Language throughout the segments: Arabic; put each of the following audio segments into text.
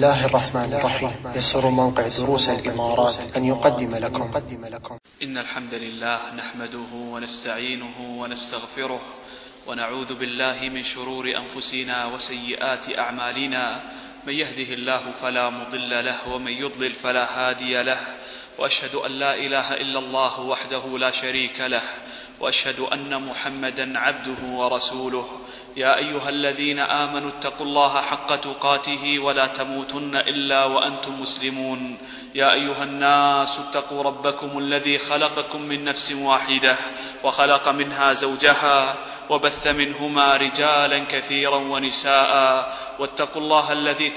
الله الرحمن الرحيم. يسر موقع دروس الإمارات أن يقدم لكم إن الحمد لله نحمده ونستعينه ونستغفره ونعوذ بالله من شرور أنفسنا وسيئات أعمالنا. من يهده الله فلا مضل له ومن يضلل فلا هادي له، وأشهد أن لا إله إلا الله وحده لا شريك له، وأشهد أن محمدا عبده ورسوله. يا أيها الذين آمنوا اتقوا الله حق تقاته ولا تموتن إلا وأنتم مسلمون. يا أيها الناس اتقوا ربكم الذي خلقكم من نفس واحدة وخلق منها زوجها وبث منهما رجالا كثيرا ونساء، واتقوا الله الذي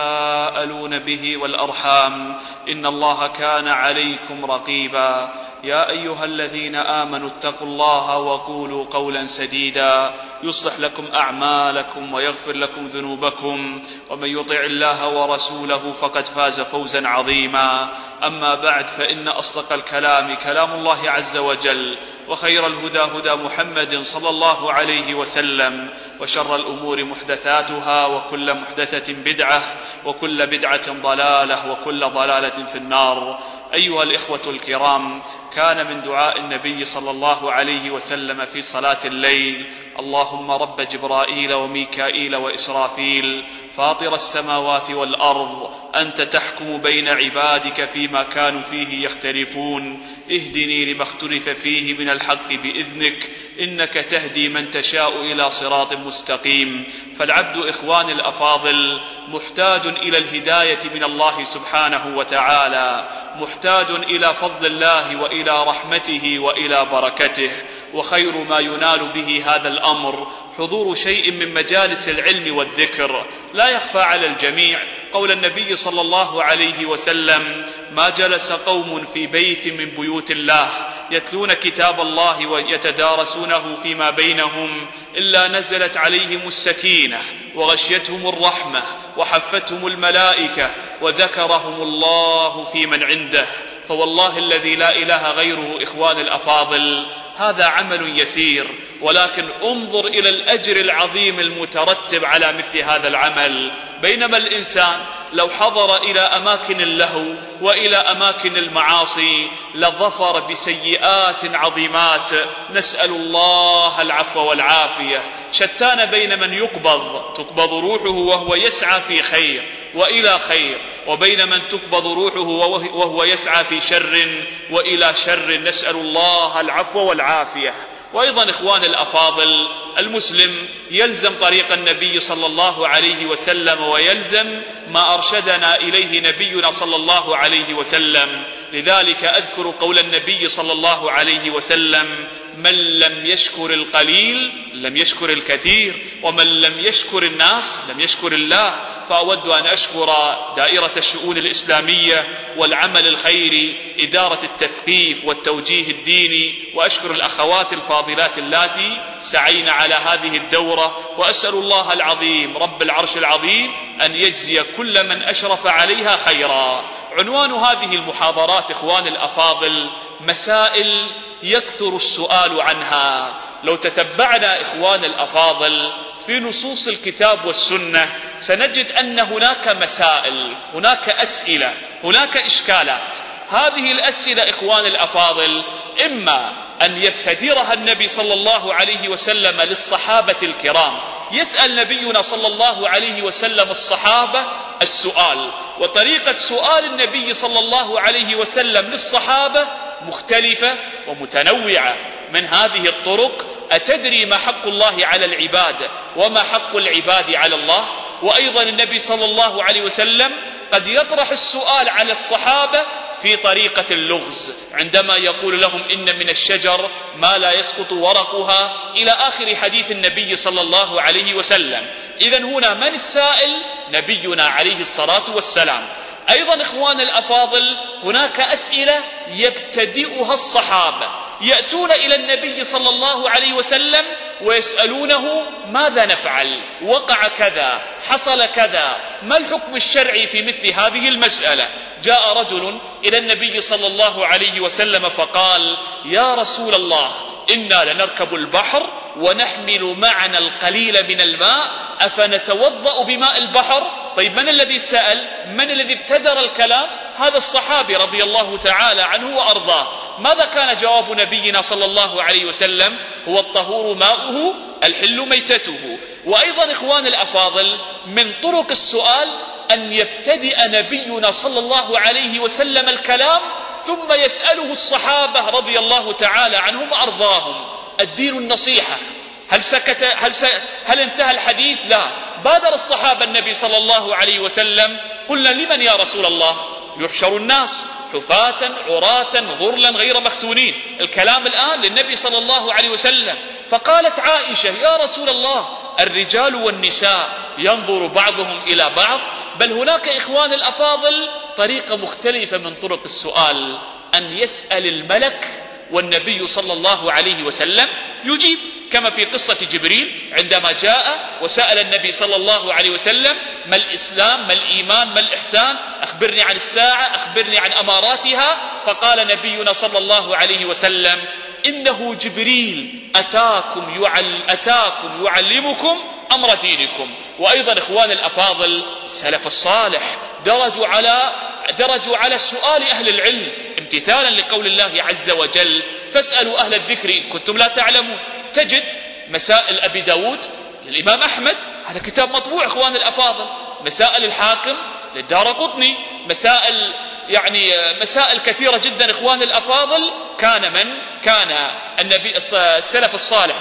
تساءلون به والأرحام إن الله كان عليكم رقيبا. يا أيها الذين آمنوا اتقوا الله وقولوا قولا سديدا يصلح لكم أعمالكم ويغفر لكم ذنوبكم، ومن يطع الله ورسوله فقد فاز فوزا عظيما. أما بعد، فإن أصدق الكلام كلام الله عز وجل، وخير الهدى هدى محمد صلى الله عليه وسلم، وشر الأمور محدثاتها، وكل محدثة بدعة، وكل بدعة ضلالة، وكل ضلالة في النار. أيها الإخوة الكرام، كان من دعاء النبي صلى الله عليه وسلم في صلاة الليل: اللهم رب جبرائيل وميكائيل وإسرافيل فاطر السماوات والأرض، أنت تحكم بين عبادك فيما كانوا فيه يختلفون، اهدني لما اختلف فيه من الحق بإذنك، إنك تهدي من تشاء إلى صراط مستقيم. فالعبد إخواني الأفاضل محتاج إلى الهداية من الله سبحانه وتعالى، محتاج إلى فضل الله وإلى رحمته وإلى بركته. وخير ما ينال به هذا الأمر حضور شيء من مجالس العلم والذكر. لا يخفى على الجميع قول النبي صلى الله عليه وسلم: ما جلس قوم في بيت من بيوت الله يتلون كتاب الله ويتدارسونه فيما بينهم إلا نزلت عليهم السكينة وغشيتهم الرحمة وحفتهم الملائكة وذكرهم الله في من عنده. فوالله الذي لا إله غيره إخوان الأفاضل، هذا عمل يسير، ولكن انظر إلى الأجر العظيم المترتب على مثل هذا العمل. بينما الإنسان لو حضر إلى أماكن اللهو وإلى أماكن المعاصي لظفر بسيئات عظيمات، نسأل الله العفو والعافية. شتان بين من تقبض روحه وهو يسعى في خير وإلى خير، وبين من تقبض روحه وهو يسعى في شر وإلى شر، نسأل الله العفو والعافية. وأيضا إخوان الأفاضل، المسلم يلزم طريق النبي صلى الله عليه وسلم ويلزم ما أرشدنا إليه نبينا صلى الله عليه وسلم. لذلك أذكر قول النبي صلى الله عليه وسلم: من لم يشكر القليل لم يشكر الكثير، ومن لم يشكر الناس لم يشكر الله. فأود أن أشكر دائرة الشؤون الإسلامية والعمل الخيري، إدارة التثقيف والتوجيه الديني، وأشكر الأخوات الفاضلات اللاتي سعين على هذه الدورة، وأسأل الله العظيم رب العرش العظيم أن يجزي كل من أشرف عليها خيرا. عنوان هذه المحاضرات إخوان الأفاضل: مسائل يكثر السؤال عنها. لو تتبعنا إخوان الأفاضل في نصوص الكتاب والسنة سنجد أن هناك مسائل، هناك أسئلة، هناك إشكالات. هذه الأسئلة إخوان الأفاضل إما أن يبتدرها النبي صلى الله عليه وسلم للصحابة الكرام، يسأل نبينا صلى الله عليه وسلم الصحابة السؤال، وطريقة سؤال النبي صلى الله عليه وسلم للصحابة مختلفة ومتنوعة. من هذه الطرق: أتدري ما حق الله على العباد وما حق العباد على الله؟ وأيضا النبي صلى الله عليه وسلم قد يطرح السؤال على الصحابة في طريقة اللغز، عندما يقول لهم: إن من الشجر ما لا يسقط ورقها، إلى آخر حديث النبي صلى الله عليه وسلم. إذن هنا من السائل؟ نبينا عليه الصلاة والسلام. أيضا إخوان الأفاضل، هناك أسئلة يبتدئها الصحابة، يأتون إلى النبي صلى الله عليه وسلم ويسألونه: ماذا نفعل؟ وقع كذا، حصل كذا، ما الحكم الشرعي في مثل هذه المسألة؟ جاء رجل إلى النبي صلى الله عليه وسلم فقال: يا رسول الله، إنا لنركب البحر ونحمل معنا القليل من الماء، أفنتوضأ بماء البحر؟ طيب من الذي سأل؟ من الذي ابتدر الكلام؟ هذا الصحابي رضي الله تعالى عنه وأرضاه. ماذا كان جواب نبينا صلى الله عليه وسلم؟ هو الطهور ماؤه الحل ميتته. وأيضا إخوان الأفاضل، من طرق السؤال أن يبتدئ نبينا صلى الله عليه وسلم الكلام ثم يسأله الصحابة رضي الله تعالى عنهم وأرضاهم. الدين النصيحة. هل انتهى الحديث؟ لا. بادر الصحابة النبي صلى الله عليه وسلم. قلنا لمن يا رسول الله؟ يحشر الناس حفاة عراة غرلا غير مختونين. الكلام الآن للنبي صلى الله عليه وسلم. فقالت عائشة: يا رسول الله، الرجال والنساء ينظر بعضهم إلى بعض. بل هناك إخوان الأفاضل طريقة مختلفة من طرق السؤال، أن يسأل الملك والنبي صلى الله عليه وسلم يجيب، كما في قصة جبريل عندما جاء وسأل النبي صلى الله عليه وسلم: ما الإسلام، ما الإيمان، ما الإحسان، أخبرني عن الساعة، أخبرني عن أماراتها. فقال نبينا صلى الله عليه وسلم: إنه جبريل أتاكم يعلمكم أمر دينكم. وأيضا إخوان الأفاضل، السلف الصالح درجوا على سؤال أهل العلم امتثالا لقول الله عز وجل: فاسألوا أهل الذكر إن كنتم لا تعلمون. تجد مسائل أبي داود للإمام أحمد، هذا كتاب مطبوع إخوان الأفاضل. مسائل الحاكم للدارقطني، مسائل كثيرة جدا إخوان الأفاضل. كان النبي السلف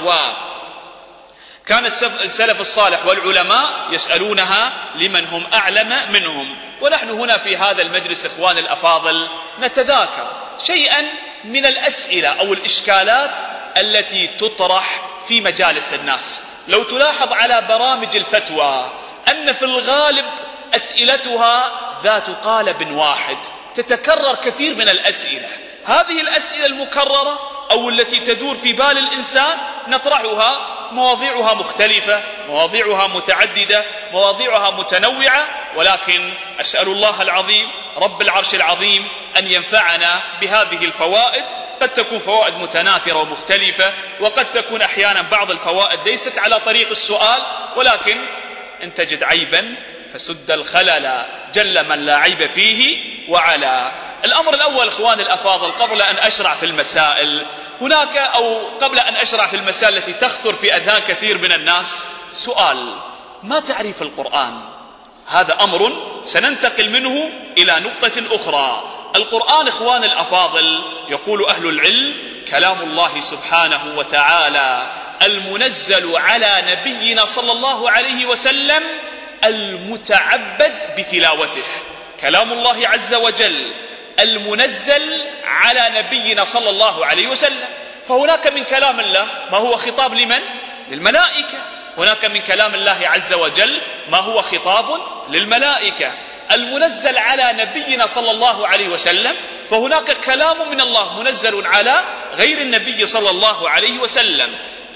الصالح والعلماء يسألونها لمن هم أعلم منهم. ونحن هنا في هذا المجلس إخوان الأفاضل نتذاكر شيئا من الأسئلة أو الإشكالات التي تطرح في مجالس الناس. لو تلاحظ على برامج الفتوى أن في الغالب أسئلتها ذات قالب واحد، تتكرر كثير من الأسئلة. هذه الأسئلة المكررة أو التي تدور في بال الإنسان نطرحها، مواضيعها مختلفة، مواضيعها متعددة، مواضيعها متنوعة، ولكن أسأل الله العظيم رب العرش العظيم أن ينفعنا بهذه الفوائد. قد تكون فوائد متناثرة ومختلفة، وقد تكون أحيانا بعض الفوائد ليست على طريق السؤال، ولكن إن تجد عيبا فسد الخلل جل من لا عيب فيه وعلا. الأمر الأول إخوان الأفاضل، قبل أن أشرع في المسائل قبل أن أشرع في المسائل التي تخطر في أذهان كثير من الناس، سؤال: ما تعريف القرآن؟ هذا أمر سننتقل منه إلى نقطة أخرى. القرآن إخوان الأفاضل، يقول أهل العلم: كلام الله سبحانه وتعالى المنزل على نبينا صلى الله عليه وسلم المتعبد بتلاوته. كلام الله عز وجل المنزل على نبينا صلى الله عليه وسلم. فهناك من كلام الله ما هو خطاب لمن؟ للملائكة. هناك من كلام الله عز وجل ما هو خطاب للملائكة. المنزل على نبينا صلى الله عليه وسلم، فهناك كلام من الله منزل على غير النبي صلى الله عليه وسلم.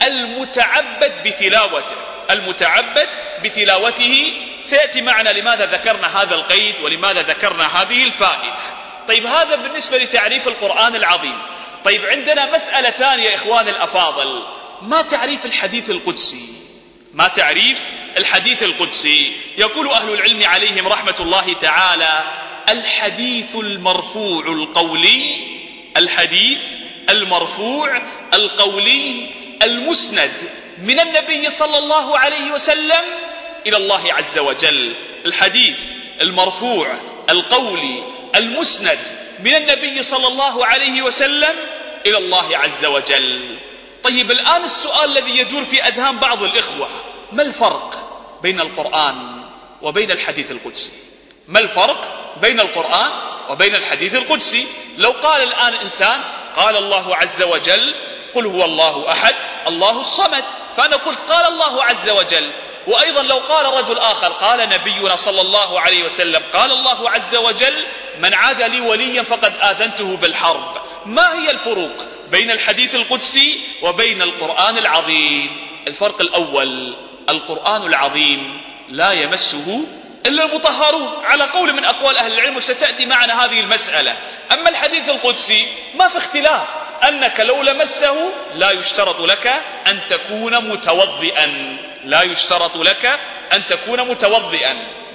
المتعبد بتلاوته سيأتي معنا لماذا ذكرنا هذا القيد ولماذا ذكرنا هذه الفائدة. طيب هذا بالنسبة لتعريف القرآن العظيم. طيب عندنا مسألة ثانية إخوان الأفاضل: ما تعريف الحديث القدسي؟ ما تعريف الحديث القدسي؟ يقول أهل العلم عليهم رحمة الله تعالى: الحديث المرفوع القولي المسند من النبي صلى الله عليه وسلم إلى الله عز وجل. الحديث المرفوع القولي المسند من النبي صلى الله عليه وسلم إلى الله عز وجل. طيب الآن السؤال الذي يدور في أذهان بعض الإخوة: ما الفرق بين القرآن وبين الحديث القدسي؟ ما الفرق بين القرآن وبين الحديث القدسي؟ لو قال الآن إنسان: قال الله عز وجل: قل هو الله أحد الله الصمد، فأنا قلت قال الله عز وجل. وأيضا لو قال رجل آخر: قال نبينا صلى الله عليه وسلم قال الله عز وجل: من عاد لي وليا فقد آذنته بالحرب. ما هي الفروق بين الحديث القدسي وبين القرآن العظيم؟ الفرق الأول: القرآن العظيم لا يمسه إلا المطهرون على قول من أقوال أهل العلم، وستأتي معنا هذه المسألة. أما الحديث القدسي ما في اختلاف أنك لو لمسه لا يشترط لك أن تكون متوضئا،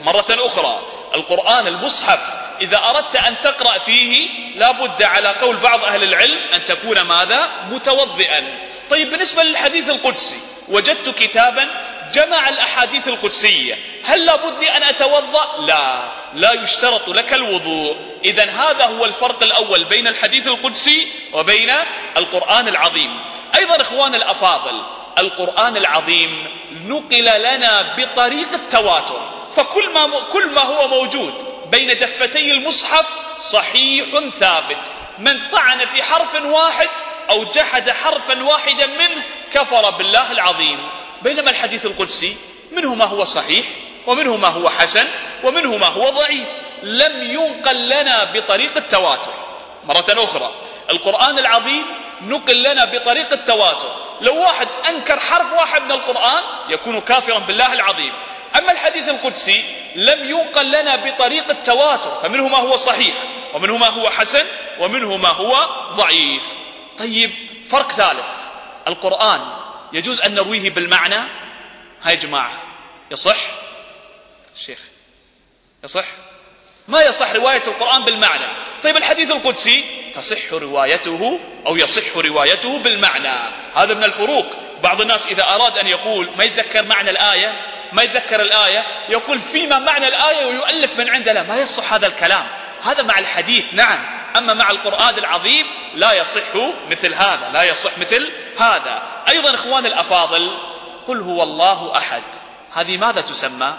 مرة أخرى القرآن المصحف إذا أردت أن تقرأ فيه لا بد على قول بعض أهل العلم أن تكون ماذا؟ متوضئا. طيب بالنسبة للحديث القدسي وجدت كتابا جمع الأحاديث القدسية، هل لا بد لي أن أتوضأ؟ لا يشترط لك الوضوء. إذن هذا هو الفرق الأول بين الحديث القدسي وبين القرآن العظيم. أيضا إخوان الأفاضل القرآن العظيم نقل لنا بطريق التواتر، فكل ما هو موجود بين دفتي المصحف صحيح ثابت، من طعن في حرف واحد أو جحد حرفا واحدا منه كفر بالله العظيم. بينما الحديث القدسي منه ما هو صحيح ومنه ما هو حسن ومنه ما هو ضعيف، لم ينقل لنا بطريق التواتر. مرة أخرى القرآن العظيم نقل لنا بطريق التواتر، لو واحد أنكر حرف واحد من القرآن يكون كافرا بالله العظيم. أما الحديث القدسي لم ينقل لنا بطريق التواتر، فمنه ما هو صحيح ومنه ما هو حسن ومنه ما هو ضعيف. طيب فرق ثالث، القرآن يجوز أن نرويه بالمعنى؟ هاي جماعة يصح؟ الشيخ يصح؟ ما يصح رواية القرآن بالمعنى. طيب الحديث القدسي تصح روايته أو يصح روايته بالمعنى. هذا من الفروق. بعض الناس إذا أراد أن يقول ما يتذكر معنى الآية، ما يتذكر الآية، يقول فيما معنى الآية ويؤلف من عنده. ما يصح هذا الكلام، هذا مع الحديث نعم، أما مع القرآن العظيم لا يصح مثل هذا، لا يصح مثل هذا. أيضا إخوان الأفاضل قل هو الله أحد، هذه ماذا تسمى؟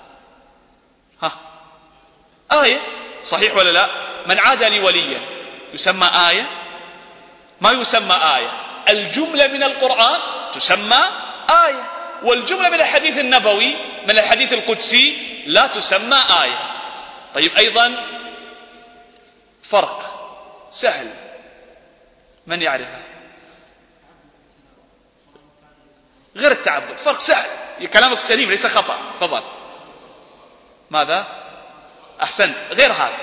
آية، صحيح ولا لا؟ من عادى لي وليا يسمى آية؟ ما يسمى آية. الجملة من القرآن تسمى آية، والجملة من الحديث النبوي من الحديث القدسي لا تسمى آية. طيب أيضا فرق سهل، من يعرفه؟ غير التعبد، فرق سهل، كلامك سليم ليس خطأ. تفضل. ماذا؟ أحسنت، غير هذا.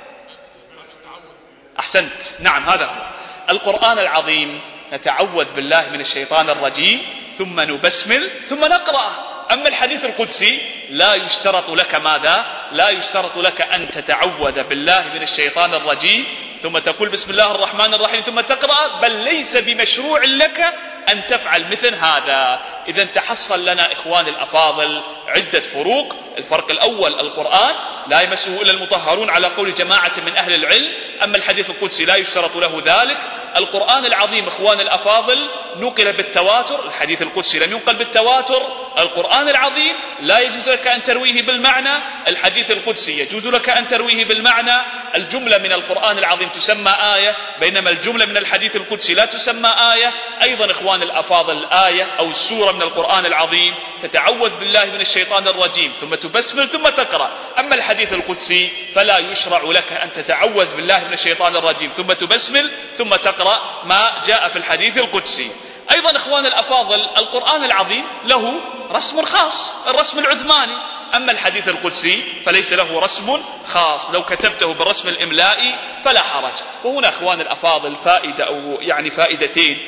أحسنت، نعم هذا هو. القرآن العظيم نتعوذ بالله من الشيطان الرجيم ثم نبسمل ثم نقرأه. أما الحديث القدسي لا يشترط لك ماذا؟ لا يشترط لك أن تتعوذ بالله من الشيطان الرجيم ثم تقول بسم الله الرحمن الرحيم ثم تقرأ، بل ليس بمشروع لك أن تفعل مثل هذا. إذا تحصل لنا إخوان الأفاضل عدة فروق. الفرق الأول القرآن لا يمسه إلا المطهرون على قول جماعة من أهل العلم، أما الحديث القدسي لا يشترط له ذلك. القرآن العظيم إخوان الأفاضل نقل بالتواتر، الحديث القدسي لم ينقل بالتواتر. القرآن العظيم لا يجوز لك أن ترويه بالمعنى، الحديث القدسي يجوز لك أن ترويه بالمعنى. الجملة من القرآن العظيم تسمى آية، بينما الجملة من الحديث القدسي لا تسمى آية. أيضا إخوان الأفاضل الآية أو السورة من القرآن العظيم تتعوذ بالله من الشيطان الرجيم ثم تبسمل ثم تقرأ. أما الحديث القدسي فلا يشرع لك أن تتعوذ بالله من الشيطان الرجيم ثم تبسمل ثم تقرأ ما جاء في الحديث القدسي. أيضا إخوان الأفاضل القرآن العظيم له رسم خاص، الرسم العثماني، أما الحديث القدسي فليس له رسم خاص، لو كتبته بالرسم الإملائي فلا حرج. وهنا إخوان الأفاضل فائدة أو يعني فائدتين.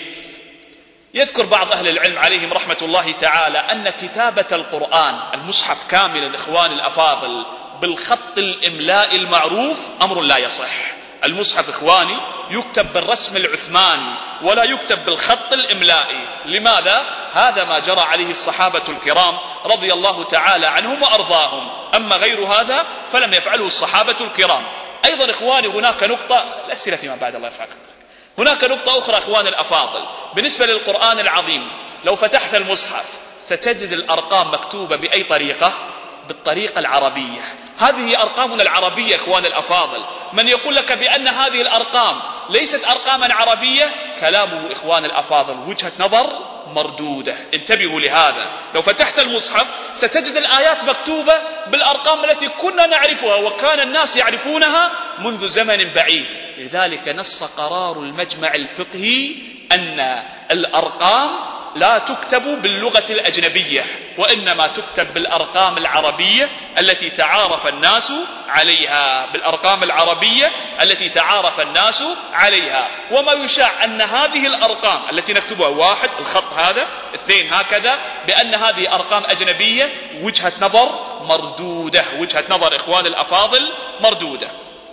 يذكر بعض أهل العلم عليهم رحمة الله تعالى أن كتابة القرآن المصحف كاملا إخوان الأفاضل بالخط الإملائي المعروف أمر لا يصح. المصحف إخواني يكتب بالرسم العثماني ولا يكتب بالخط الإملائي. لماذا؟ هذا ما جرى عليه الصحابة الكرام رضي الله تعالى عنهم وأرضاهم، أما غير هذا فلم يفعله الصحابة الكرام. أيضا إخواني هناك نقطة، الأسئلة فيما بعد الله يرفعك. هناك نقطة أخرى إخوان الأفاضل بالنسبة للقرآن العظيم، لو فتحت المصحف ستجد الأرقام مكتوبة بأي طريقة؟ بالطريقة العربية. هذه أرقامنا العربية إخوان الأفاضل. من يقول لك بأن هذه الأرقام ليست أرقاما عربية كلامه إخوان الأفاضل وجهة نظر مردودة. انتبهوا لهذا. لو فتحت المصحف ستجد الآيات مكتوبة بالأرقام التي كنا نعرفها وكان الناس يعرفونها منذ زمن بعيد. لذلك نص قرار المجمع الفقهي أن الأرقام لا تكتب باللغة الأجنبية وإنما تكتب بالأرقام العربية التي تعارف الناس عليها، بالأرقام العربية التي تعارف الناس عليها. وما يشاع أن هذه الأرقام التي نكتبها، 1 الخط هذا، 2 هكذا، بأن هذه أرقام أجنبية وجهة نظر مردودة. وجهة نظر إخوان الأفاضل مردودة.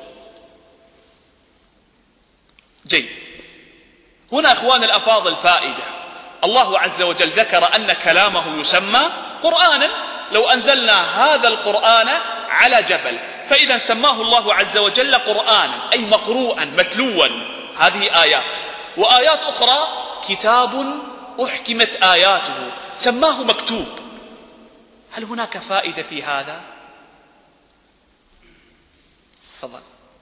جيد. هنا إخوان الأفاضل فائدة. الله عز وجل ذكر أن كلامه يسمى قرآنا. لو أنزلنا هذا القرآن على جبل، فإذا سماه الله عز وجل قرآنا أي مقروءا متلوا، هذه آيات. وآيات أخرى كتاب أحكمت آياته، سماه مكتوب. هل هناك فائدة في هذا؟ تفضل.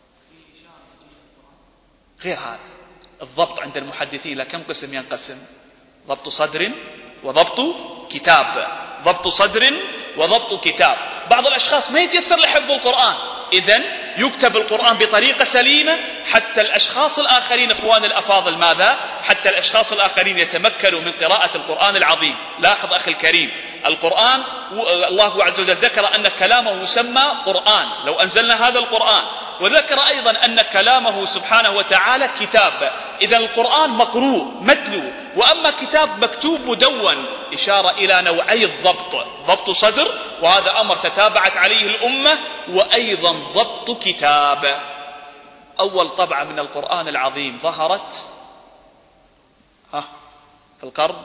غير هذا الضبط عند المحدثين لكم قسم ينقسم؟ ضبط صدر وضبط كتاب. ضبط صدر وضبط كتاب. بعض الأشخاص ما يتيسر لحفظ القرآن، إذن يكتب القرآن بطريقة سليمة حتى الأشخاص الآخرين إخوان الأفاضل ماذا؟ حتى الأشخاص الآخرين يتمكنوا من قراءة القرآن العظيم. لاحظ أخي الكريم، القرآن الله عز وجل ذكر أن كلامه يسمى قرآن لو أنزلنا هذا القرآن، وذكر أيضا أن كلامه سبحانه وتعالى كتاب. إذا القرآن مقروء متلو، وأما كتاب مكتوب مدون، إشارة إلى نوعي الضبط: ضبط صدر، وهذا أمر تتابعت عليه الأمة، وأيضا ضبط كتاب. أول طبعة من القرآن العظيم ظهرت في القرن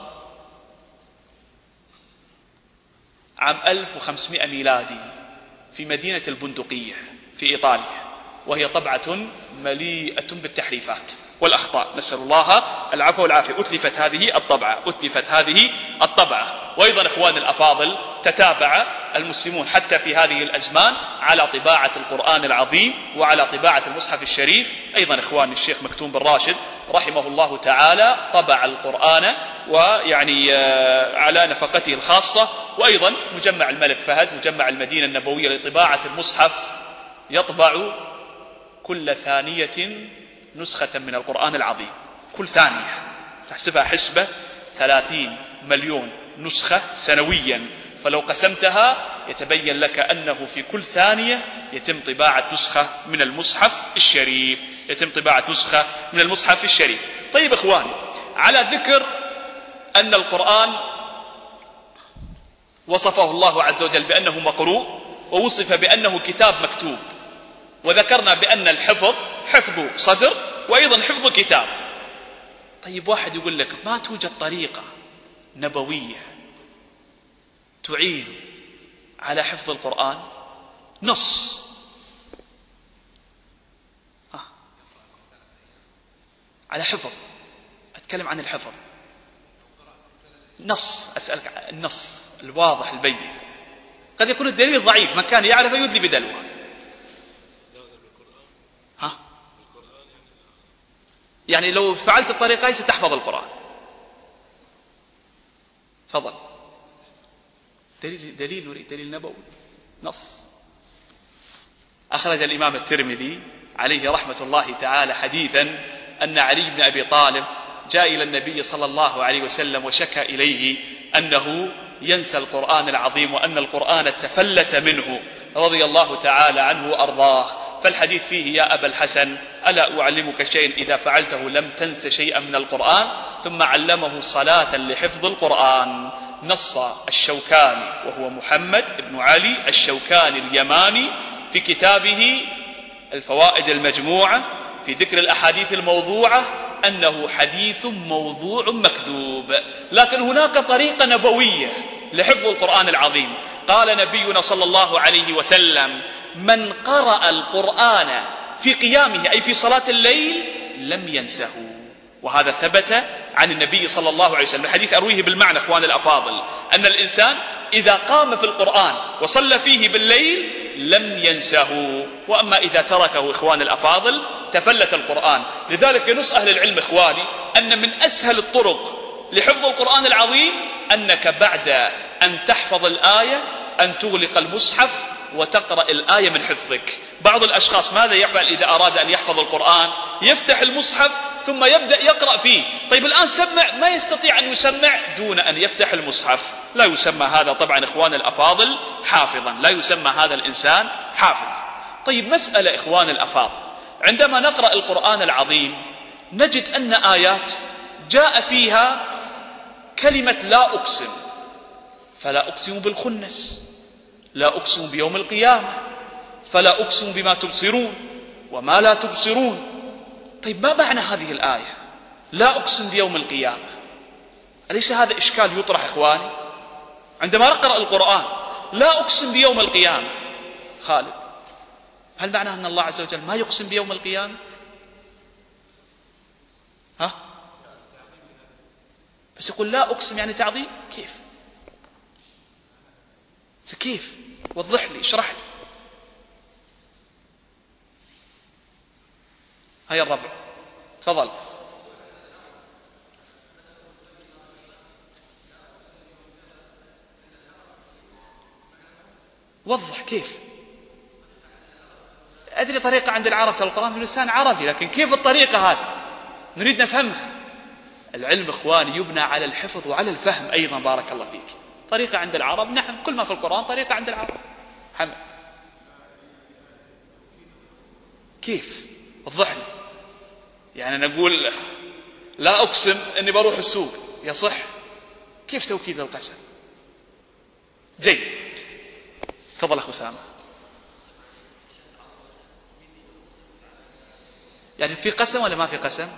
عام 1500 ميلادي في مدينة البندقية في إيطاليا، وهي طبعة مليئة بالتحريفات والأخطاء، نسأل الله العفو والعافية. أتلفت هذه الطبعة. وأيضا إخوان الأفاضل تتابع المسلمون حتى في هذه الأزمان على طباعة القرآن العظيم وعلى طباعة المصحف الشريف. أيضا إخوان الشيخ مكتوم بن راشد رحمه الله تعالى طبع القرآن ويعني على نفقته الخاصة. وأيضا مجمع الملك فهد، مجمع المدينة النبوية لطباعة المصحف، يطبع كل ثانية نسخة من القرآن العظيم. كل ثانية تحسبها حسبة 30 مليون نسخة سنويا، فلو قسمتها يتبين لك أنه في كل ثانية يتم طباعة نسخة من المصحف الشريف. طيب إخواني، على ذكر أن القرآن وصفه الله عز وجل بأنه مقروء، ووصف بأنه كتاب مكتوب، وذكرنا بأن الحفظ حفظ صدر وأيضا حفظ كتاب. طيب واحد يقول لك ما توجد طريقة نبوية تعين على حفظ القرآن؟ نص على حفظ، أتكلم عن الحفظ، نص، أسألك النص الواضح البين. قد يكون الدليل ضعيف، من كان يعرف يدلي بدلوه. يعني لو فعلت الطريقة ستحفظ القرآن. تفضل. دليل نريد دليل نبوي، نص. أخرج الإمام الترمذي عليه رحمة الله تعالى حديثا أن علي بن أبي طالب جاء إلى النبي صلى الله عليه وسلم وشكى إليه أنه ينسى القرآن العظيم وأن القرآن تفلت منه رضي الله تعالى عنه وأرضاه. فالحديث فيه: يا أبا الحسن، ألا أعلمك شيئا إذا فعلته لم تنس شيئا من القرآن؟ ثم علمه صلاة لحفظ القرآن. نص الشوكاني، وهو محمد بن علي الشوكاني اليماني، في كتابه الفوائد المجموعة في ذكر الأحاديث الموضوعة أنه حديث موضوع مكذوب. لكن هناك طريقة نبوية لحفظ القرآن العظيم. قال نبينا صلى الله عليه وسلم: من قرأ القرآن في قيامه أي في صلاة الليل لم ينسه. وهذا ثبت عن النبي صلى الله عليه وسلم. الحديث أرويه بالمعنى إخوان الأفاضل، أن الإنسان إذا قام في القرآن وصلى فيه بالليل لم ينسه، وأما إذا تركه إخوان الأفاضل تفلت القرآن. لذلك ينص أهل العلم إخواني أن من أسهل الطرق لحفظ القرآن العظيم أنك بعد أن تحفظ الآية أن تغلق المصحف وتقرأ الآية من حفظك. بعض الأشخاص ماذا يفعل إذا أراد أن يحفظ القرآن؟ يفتح المصحف ثم يبدأ يقرأ فيه. طيب الآن سمع، ما يستطيع أن يسمع دون أن يفتح المصحف. لا يسمى هذا طبعا إخوان الأفاضل حافظا، لا يسمى هذا الإنسان حافظ. طيب مسألة إخوان الأفاضل، عندما نقرأ القرآن العظيم نجد أن آيات جاء فيها كلمة لا أقسم، فلا أقسم بالخنس، لا أقسم بيوم القيامة، فلا أقسم بما تبصرون وما لا تبصرون. طيب ما معنى هذه الآية لا أقسم بيوم القيامة؟ أليس هذا إشكال يطرح إخواني عندما نقرأ القرآن؟ لا أقسم بيوم القيامة. خالد، هل معناه أن الله عز وجل ما يقسم بيوم القيامة؟ ها؟ بس يقول لا أقسم يعني تعظيم؟ كيف؟ وضح لي، اشرح لي. هيا الربع، تفضل. وضح كيف. أدري طريقة عند العرب، القرآن في لسان عربي، لكن كيف الطريقة هذه؟ نريد نفهمها. العلم إخواني يبنى على الحفظ وعلى الفهم أيضا. بارك الله فيك. طريقة عند العرب، نعم، كل ما في القرآن طريقة عند العرب. حمد، كيف؟ وضح لي. يعني نقول لا أقسم أني بروح السوق، يصح؟ كيف توكيد القسم؟ جيد، تفضل أخو سامة. يعني في قسم ولا ما في قسم؟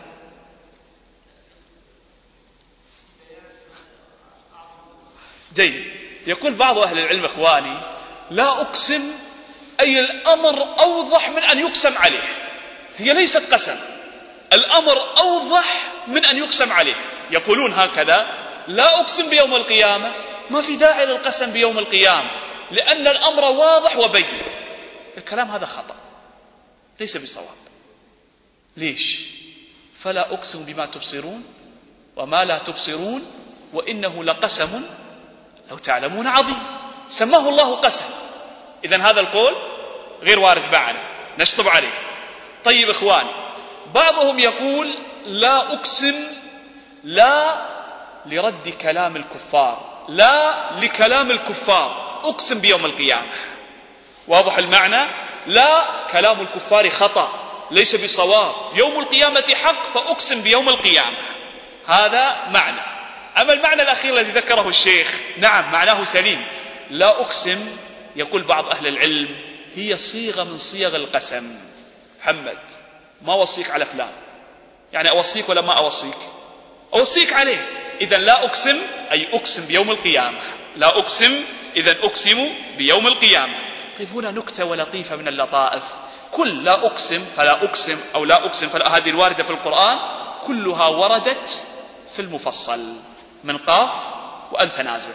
جيد. يقول بعض أهل العلم إخواني لا أقسم أي الأمر أوضح من أن يقسم عليه. هي ليست قسم، الأمر أوضح من أن يقسم عليه. يقولون هكذا: لا أقسم بيوم القيامة، ما في داعي للقسم بيوم القيامة لأن الأمر واضح وبين. الكلام هذا خطأ، ليس بصواب. ليش؟ فلا أقسم بما تبصرون وما لا تبصرون وإنه لقسم لو تعلمون عظيم. سماه الله قسم، إذن هذا القول غير وارد معنا، نشطب عليه. طيب إخواني، بعضهم يقول لا أقسم لا لرد كلام الكفار، لا لكلام الكفار، أقسم بيوم القيامة. واضح المعنى؟ لا، كلام الكفار خطأ، ليس بصواب. يوم القيامة حق، فأقسم بيوم القيامة. هذا معنى. أما المعنى الأخير الذي ذكره الشيخ، نعم معناه سليم. لا أقسم، يقول بعض أهل العلم، هي صيغة من صيغ القسم. محمد، ما أوصيك على فلان، يعني أوصيك ولا ما أوصيك؟ أوصيك عليه. إذن لا أقسم أي أقسم بيوم القيامة. لا أقسم إذن أقسم بيوم القيامة. طيب هنا نكتة ولطيفة من اللطائف. كل لا أقسم فلا أقسم أو لا أقسم فلا، هذه الواردة في القرآن كلها وردت في المفصل من قاف وأنت نازل.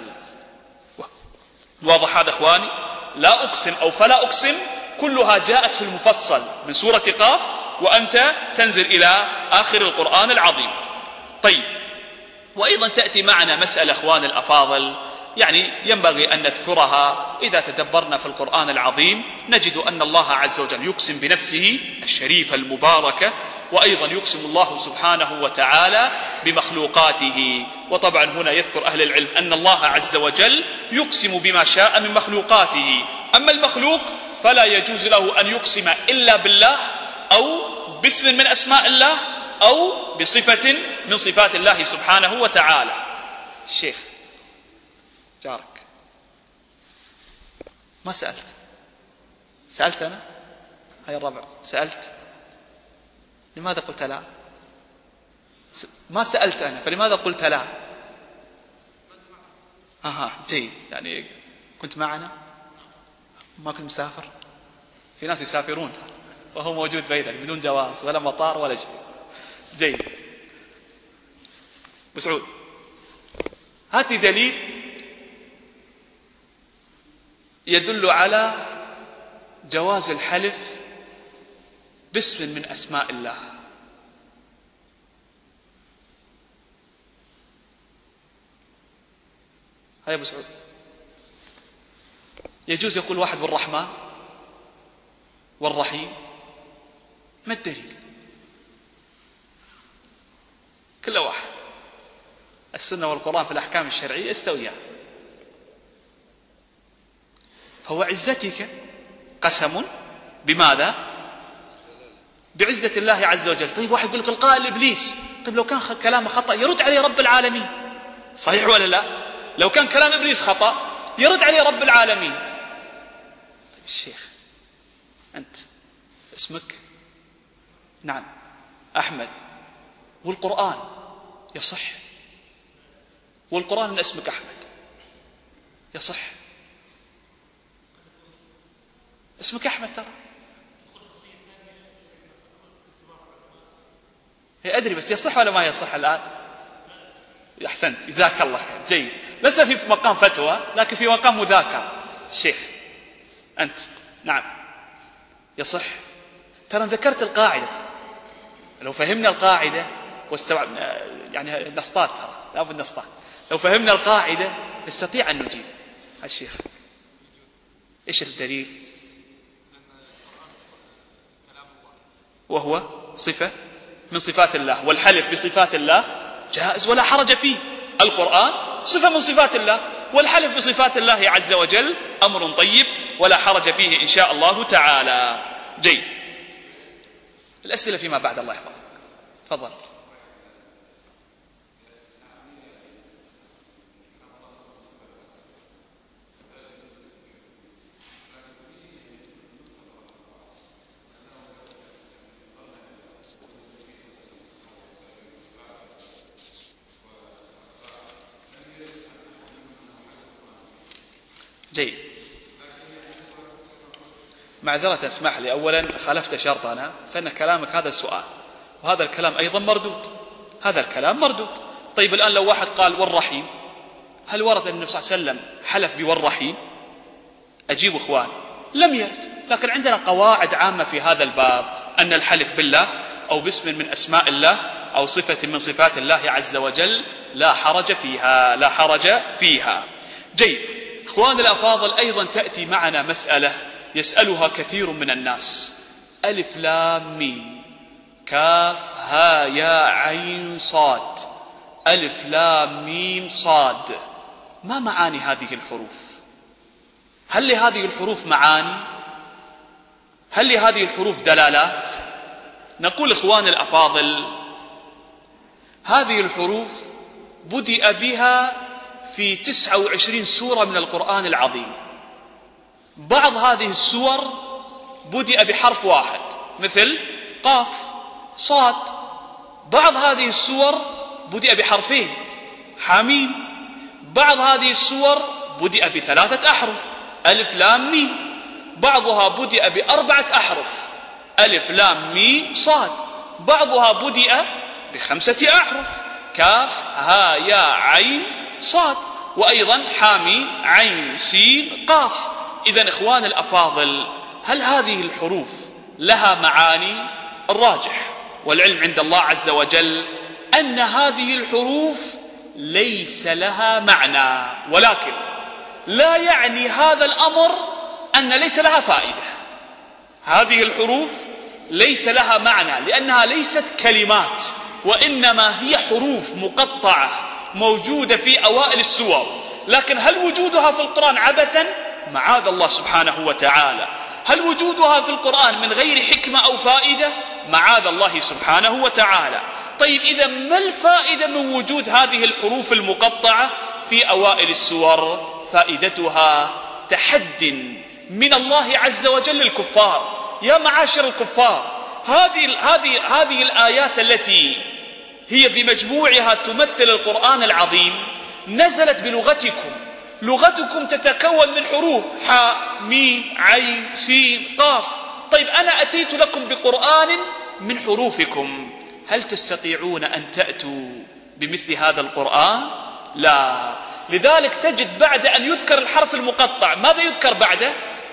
واضح هذا إخواني؟ لا أقسم أو فلا أقسم كلها جاءت في المفصل من سورة قاف وأنت تنزل إلى آخر القرآن العظيم. طيب، وأيضا تأتي معنا مسألة إخوان الأفاضل، يعني ينبغي أن نذكرها. إذا تدبرنا في القرآن العظيم نجد أن الله عز وجل يقسم بنفسه الشريفة المباركة، وأيضا يقسم الله سبحانه وتعالى بمخلوقاته. وطبعا هنا يذكر أهل العلم أن الله عز وجل يقسم بما شاء من مخلوقاته. أما المخلوق فلا يجوز له أن يقسم إلا بالله أو باسم من أسماء الله أو بصفة من صفات الله سبحانه وتعالى. الشيخ جارك، ما سألت أنا؟ هاي الربع، سألت؟ لماذا قلت لا؟ ما سألت أنا، فلماذا قلت لا؟ جيد. يعني كنت معنا؟ ما كنت مسافر؟ في ناس يسافرون وهو موجود بينك بدون جواز ولا مطار ولا شيء. جيد. مسعود، هات لي دليل يدل على جواز الحلف باسم من أسماء الله. هيا أبو سعود. يجوز يقول واحد والرحمن والرحيم، ما الدليل؟ كل واحد، السنة والقرآن في الأحكام الشرعية استويان. فهو عزتك قسم بماذا؟ بعزة الله عز وجل. طيب واحد يقول لك القائل إبليس، طيب لو كان كلامه خطأ يرد عليه رب العالمين، صحيح ولا لا؟ لو كان كلام إبليس خطأ يرد عليه رب العالمين. الشيخ أنت اسمك؟ نعم أحمد. والقرآن يصح؟ والقرآن من اسمك أحمد يصح؟ اسمك أحمد ترى. أدري بس يصح ولا ما يصح الآن؟ أحسنت جزاك الله خير. جيد. ليس في مقام فتوى لكن في مقام مذاكرة. الشيخ أنت؟ نعم يصح. ترى ذكرت القاعدة، ترى لو فهمنا القاعدة واستوعبنا يعني نصطاد، ترى لابد نصطاد. لو فهمنا القاعدة نستطيع أن نجيب. الشيخ إيش الدليل؟ وهو صفة من صفات الله، والحلف بصفات الله جائز ولا حرج فيه. القرآن صفة من صفات الله، والحلف بصفات الله عز وجل أمر طيب ولا حرج فيه إن شاء الله تعالى. جيد. الأسئلة فيما بعد الله يحفظك. تفضل. جيد. معذرة اسمح لي، أولا خالفت شرطنا، فإن كلامك هذا السؤال وهذا الكلام أيضا مردود. هذا الكلام مردود. طيب الآن لو واحد قال والرحيم، هل ورد أن النبي صلى الله عليه وسلم حلف والرحيم؟ أجيب إخوان لم يرد، لكن عندنا قواعد عامة في هذا الباب، أن الحلف بالله أو باسم من أسماء الله أو صفة من صفات الله عز وجل لا حرج فيها، لا حرج فيها. جيد. إخوان الأفاضل، أيضا تأتي معنا مسألة يسألها كثير من الناس: ألف لام ميم كاف ها يا عين صاد، ألف لام ميم صاد، ما معاني هذه الحروف؟ هل لهذه الحروف معاني؟ هل لهذه الحروف دلالات؟ نقول إخوان الأفاضل، هذه الحروف بدأ بها في 29 سورة من القرآن العظيم. بعض هذه السور بدأ بحرف واحد مثل قاف صاد، بعض هذه السور بدأ بحرفين حميم، بعض هذه السور بدأ ب3 أحرف ألف لام ميم، بعضها بدأ ب4 أحرف ألف لام ميم صاد، بعضها بدأ ب5 أحرف كاف ها يا عين صاد، وأيضا حامي عين سين قاف. إذن إخوان الأفاضل، هل هذه الحروف لها معاني؟ الراجح والعلم عند الله عز وجل أن هذه الحروف ليس لها معنى، ولكن لا يعني هذا الأمر أن ليس لها فائدة. هذه الحروف ليس لها معنى لأنها ليست كلمات، وإنما هي حروف مقطعة موجودة في أوائل السور. لكن هل وجودها في القرآن عبثا؟ معاذ الله سبحانه وتعالى. هل وجودها في القرآن من غير حكمة أو فائدة؟ معاذ الله سبحانه وتعالى. طيب إذا ما الفائدة من وجود هذه الحروف المقطعة في أوائل السور؟ فائدتها تحد من الله عز وجل للكفار. يا معاشر الكفار، هذه الآيات التي هي بمجموعها تمثل القرآن العظيم نزلت بلغتكم. لغتكم تتكون من حروف حاء ميم عين سين قاف. طيب أنا أتيت لكم بقرآن من حروفكم، هل تستطيعون أن تأتوا بمثل هذا القرآن؟ لا. لذلك تجد بعد أن يذكر الحرف المقطع ماذا يذكر بعده؟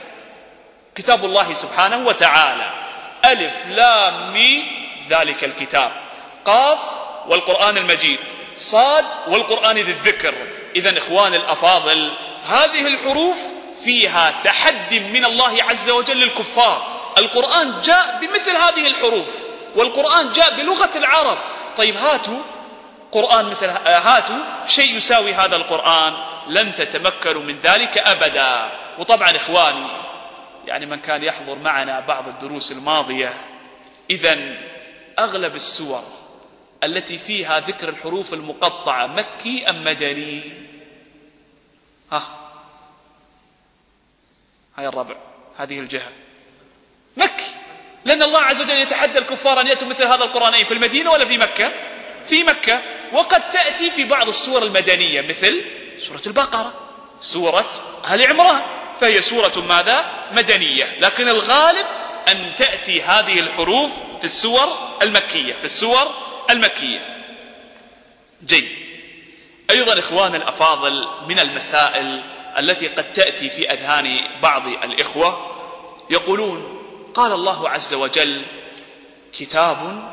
كتاب الله سبحانه وتعالى. ألف لام ميم ذلك الكتاب، قاف والقرآن المجيد، صاد والقرآن ذي الذكر. إذن إخوان الأفاضل، هذه الحروف فيها تحدي من الله عز وجل للكفار. القرآن جاء بمثل هذه الحروف، والقرآن جاء بلغة العرب. طيب هاتوا قرآن مثل هاتوا شيء يساوي هذا القرآن، لن تتمكنوا من ذلك أبدا. وطبعا إخواني، يعني من كان يحضر معنا بعض الدروس الماضية، إذن أغلب السور التي فيها ذكر الحروف المقطعة مكي أم مدني؟ هاي الربع هذه الجهة؟ مكي، لأن الله عز وجل يتحدى الكفار أن يأتوا مثل هذا القرآن في المدينة ولا في مكة؟ في مكة. وقد تأتي في بعض السور المدنية مثل سورة البقرة، سورة آل عمران، فهي سورة ماذا؟ مدنية، لكن الغالب أن تأتي هذه الحروف في السور المكية، في السور المكية. جيد. أيضا إخوان الأفاضل، من المسائل التي قد تأتي في أذهان بعض الإخوة، يقولون قال الله عز وجل كتاب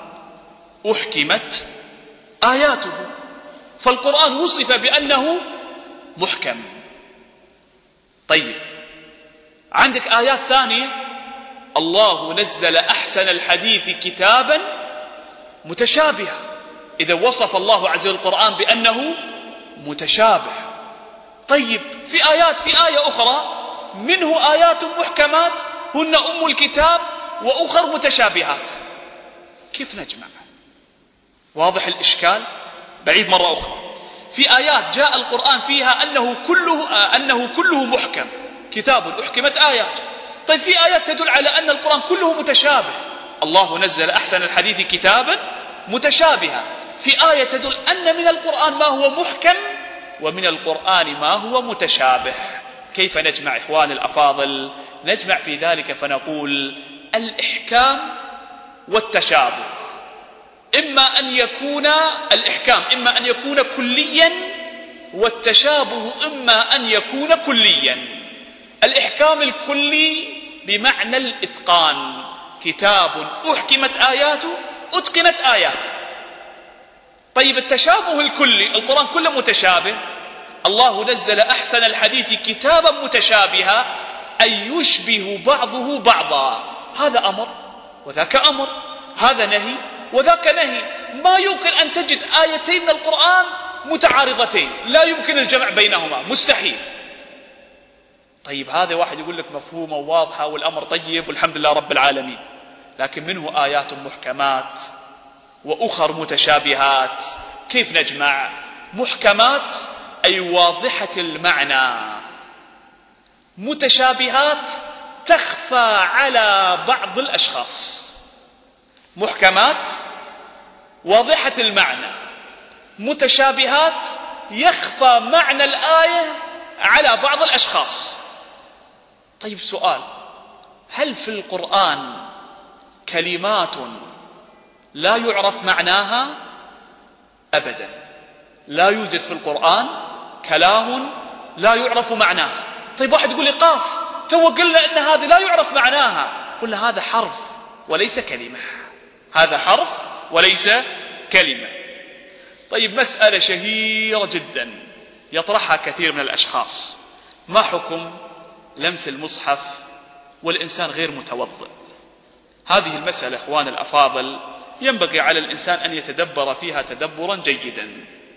أحكمت آياته، فالقرآن وصف بأنه محكم. طيب، عندك آيات ثانية الله نزل أحسن الحديث كتابا متشابها، إذا وصف الله عز وجل القرآن بأنه متشابه. طيب، في آية أخرى منه آيات محكمات هن أم الكتاب وأخر متشابهات، كيف نجمع؟ واضح الإشكال؟ بعيد مرة أخرى، في آيات جاء القرآن فيها أنه كله محكم، كتاب أحكمت آيات. طيب، في آيات تدل على أن القرآن كله متشابه، الله نزل أحسن الحديث كتابا متشابها. في آية تدل أن من القرآن ما هو محكم ومن القرآن ما هو متشابه. كيف نجمع إخوان الأفاضل؟ نجمع في ذلك فنقول الإحكام والتشابه إما أن يكون الإحكام إما أن يكون كليا، والتشابه إما أن يكون كليا. الإحكام الكلي بمعنى الإتقان، كتاب أحكمت آياته أتقنت آياته. طيب، التشابه الكلي، القرآن كله متشابه، الله نزل أحسن الحديث كتابا متشابها، أي يشبه بعضه بعضا، هذا أمر وذاك أمر، هذا نهي وذاك نهي. ما يمكن أن تجد آيتين من القرآن متعارضتين، لا يمكن الجمع بينهما، مستحيل. طيب، هذا واحد يقول لك مفهومة وواضحة والأمر طيب والحمد لله رب العالمين، لكن منه آيات محكمات وأخر متشابهات، كيف نجمع؟ محكمات أي واضحة المعنى، متشابهات تخفى على بعض الأشخاص. محكمات واضحة المعنى، متشابهات يخفى معنى الآية على بعض الأشخاص. طيب، سؤال، هل في القرآن كلمات لا يعرف معناها؟ أبدا، لا يوجد في القرآن كلام لا يعرف معناه. طيب، واحد يقول لي قاف، تو قلنا أن هذا لا يعرف معناها، قلنا هذا حرف وليس كلمة، هذا حرف وليس كلمة. طيب، مسألة شهيرة جدا يطرحها كثير من الأشخاص، ما حكم لمس المصحف والإنسان غير متوضئ؟ هذه المسألة إخوان الأفاضل ينبغي على الإنسان أن يتدبر فيها تدبرا جيدا،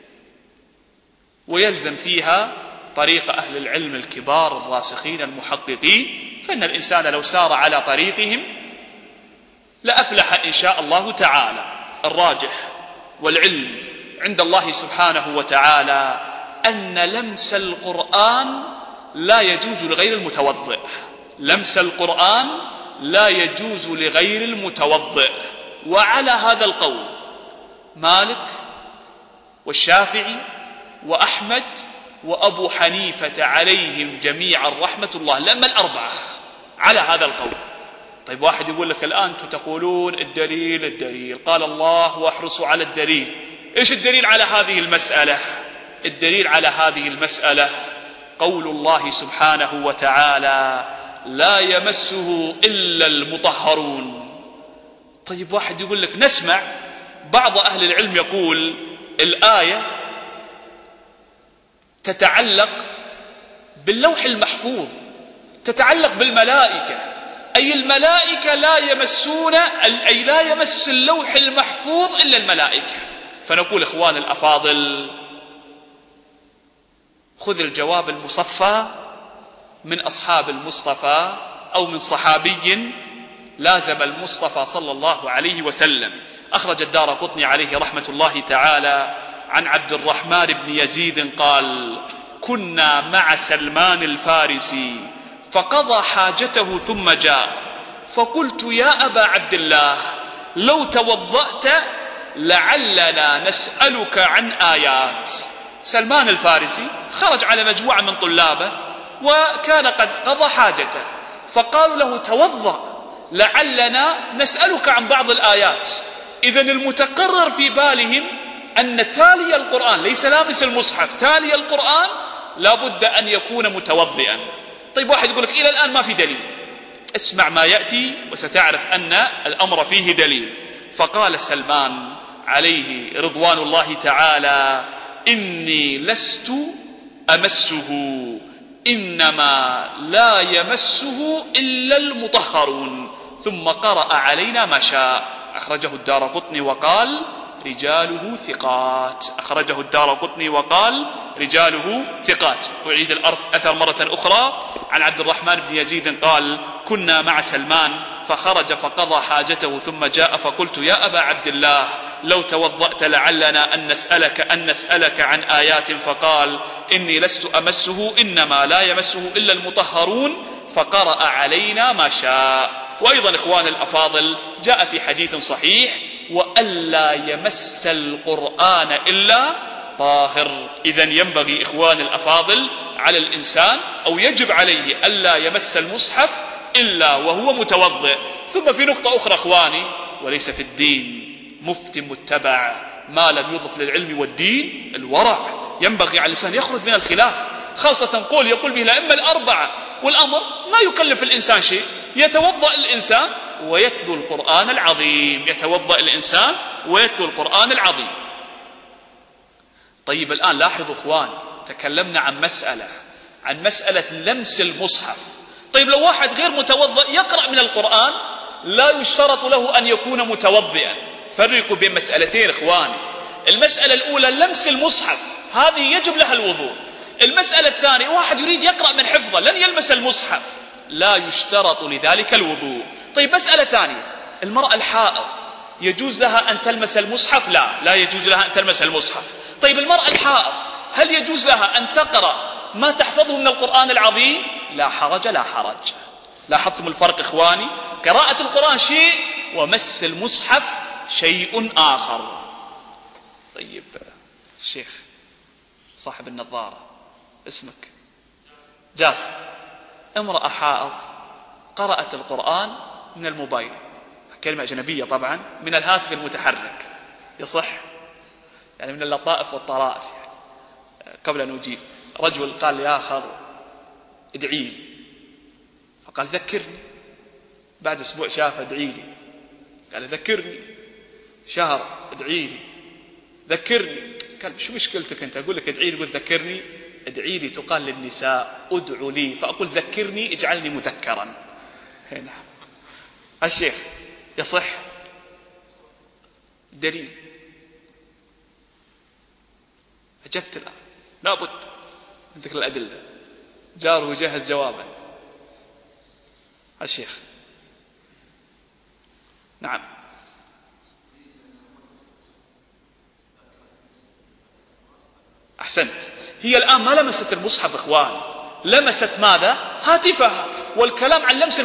ويلزم فيها طريق أهل العلم الكبار الراسخين المحققين، فإن الإنسان لو سار على طريقهم لأفلح إن شاء الله تعالى. الراجح والعلم عند الله سبحانه وتعالى أن لمس القرآن لا يجوز لغير المتوضئ، لمس القرآن لا يجوز لغير المتوضئ. وعلى هذا القول مالك والشافعي وأحمد وأبو حنيفة عليهم جميعا رحمة الله، لما الأربعة على هذا القول. طيب، واحد يقول لك الآن أنتم تقولون الدليل قال الله واحرصوا على الدليل. إيش الدليل على هذه المسألة؟ الدليل على هذه المسألة قول الله سبحانه وتعالى لا يمسه إلا المطهرون. طيب، واحد يقول لك نسمع بعض أهل العلم يقول الآية تتعلق باللوح المحفوظ، تتعلق بالملائكة، أي الملائكة لا يمسون، أي لا يمس اللوح المحفوظ إلا الملائكة. فنقول إخوان الأفاضل خذ الجواب المصفى من أصحاب المصطفى أو من صحابي لازم المصطفى صلى الله عليه وسلم. أخرج الدارقطني عليه رحمة الله تعالى عن عبد الرحمن بن يزيد قال كنا مع سلمان الفارسي فقضى حاجته ثم جاء، فقلت يا أبا عبد الله لو توضأت لعلنا نسألك عن آيات. سلمان الفارسي خرج على مجموعة من طلابه وكان قد قضى حاجته، فقالوا له توضأ لعلنا نسألك عن بعض الآيات. إذن المتقرر في بالهم أن تالي القرآن ليس لامس المصحف، تالي القرآن لابد أن يكون متوضئا. طيب واحد يقول لك إلى الآن ما في دليل، اسمع ما يأتي وستعرف أن الأمر فيه دليل. فقال سلمان عليه رضوان الله تعالى إني لست أمسه، إنما لا يمسه إلا المطهرون، ثم قرأ علينا ما شاء. أخرجه الدارقطني وقال رجاله ثقات، أخرجه الدارقطني وقال رجاله ثقات. أعيد الأثر مرة أخرى عن عبد الرحمن بن يزيد قال كنا مع سلمان فخرج فقضى حاجته ثم جاء، فقلت يا أبا عبد الله لو توضأت لعلنا أن نسألك عن آيات، فقال إني لست أمسه إنما لا يمسه إلا المطهرون، فقرأ علينا ما شاء. وأيضا إخوان الأفاضل جاء في حديث صحيح وألا يمس القرآن إلا طاهر. إذن ينبغي إخوان الأفاضل على الإنسان أو يجب عليه ألا يمس المصحف إلا وهو متوضئ. ثم في نقطة أخرى إخواني، وليس في الدين مفتي متبع ما لم يضف للعلم والدين الورع. ينبغي على الإنسان يخرج من الخلاف، خاصة يقول به الأئمة الأربعة، والأمر ما يكلف الإنسان شيء، يتوضأ الإنسان ويتلو القرآن العظيم، يتوضأ الإنسان ويتلو القرآن العظيم. طيب الآن لاحظوا إخوان، تكلمنا عن مسألة لمس المصحف. طيب لو واحد غير متوضئ يقرأ من القرآن لا يشترط له أن يكون متوضئا. فرقوا بين مسألتين إخواني، المسألة الأولى لمس المصحف هذه يجب لها الوضوء. المسألة الثانية واحد يريد يقرأ من حفظه لن يلمس المصحف، لا يشترط لذلك الوضوء. طيب مسألة ثانية، المرأة الحائض يجوز لها أن تلمس المصحف؟ لا يجوز لها أن تلمس المصحف. طيب المرأة الحائض هل يجوز لها أن تقرأ ما تحفظه من القرآن العظيم؟ لا حرج. لاحظتم الفرق إخواني؟ قراءة القرآن شيء ومس المصحف شيء آخر. طيب الشيخ صاحب النظارة اسمك؟ جاسم. امرأة حائض قرأت القرآن من الموبايل، كلمة أجنبية طبعا، من الهاتف المتحرك، يصح؟ يعني من اللطائف والطرائف. يعني قبل أن أجيب، رجل قال يا أخر ادعي لي، فقال ذكرني. بعد أسبوع شاف ادعي لي، قال ذكرني. شهر ادعي لي، ذكرني. قال شو مشكلتك أنت؟ أقول لك ادعي لي، قل ذكرني. ادعي لي تقال للنساء ادعو لي، فأقول ذكرني اجعلني مذكرا. هنا الشيخ يصح؟ دليل. أجبت الآن، لابد من ذكر الأدلة. جاره جهز جوابا. الشيخ نعم. أحسنت. هي الآن ما لمست المصحف إخوان، لمست ماذا؟ هاتفها. والكلام عن لمس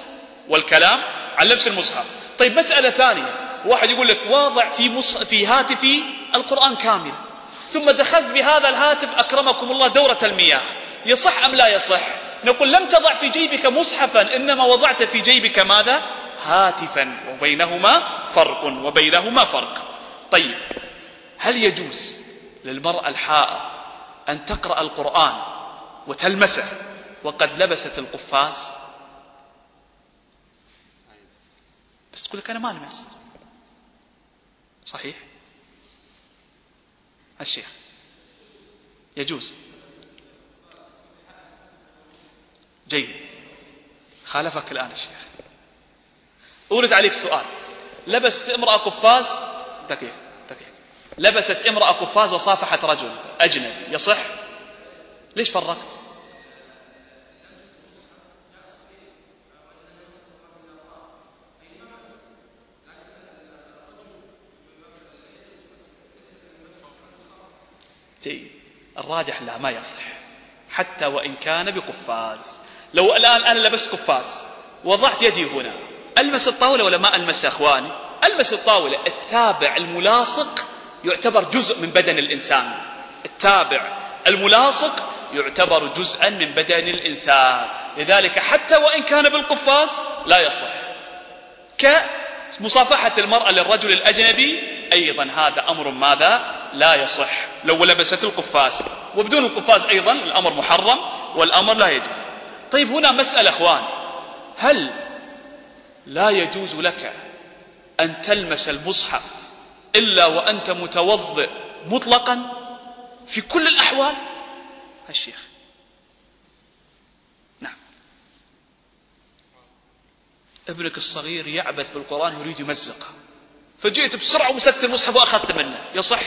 المصحف. طيب مسألة ثانية، واحد يقول لك واضع في هاتفي القرآن كامل، ثم دخلت بهذا الهاتف أكرمكم الله دورة المياه، يصح أم لا يصح؟ نقول لم تضع في جيبك مصحفا، إنما وضعت في جيبك ماذا؟ هاتفا، وبينهما فرق. طيب هل يجوز للمرأة الحائض أن تقرأ القرآن وتلمسه وقد لبست القفاز؟ بس تقول لك أنا ما لمست. صحيح؟ الشيخ يجوز. جيد، خالفك الآن الشيخ. أورد عليك سؤال، لبست امرأة قفاز، دقيقة، لبست امرأة قفاز وصافحت رجل أجنبي، يصح؟ ليش فرقت؟ جيد، الراجح لا، ما يصح حتى وإن كان بقفاز، لو الآن أنا لبست قفاز وضعت يدي هنا، ألمس الطاولة ولا ما ألمس يا أخواني؟ ألمس الطاولة. التابع الملاصق يعتبر جزء من بدن الإنسان. التابع الملاصق يعتبر جزءا من بدن الإنسان، لذلك حتى وإن كان بالقفاز لا يصح. كمصافحة المرأة للرجل الأجنبي أيضا هذا أمر ماذا؟ لا يصح لو لبست القفاز، وبدون القفاز أيضا الأمر محرم والأمر لا يجوز. طيب هنا مسألة أخوان، هل لا يجوز لك أن تلمس المصحف إلا وأنت متوضئ مطلقا في كل الأحوال؟ الشيخ نعم، ابنك الصغير يعبث بالقرآن يريد يمزقه، فجئت بسرعة ومسكت المصحف وأخذت منه، يصح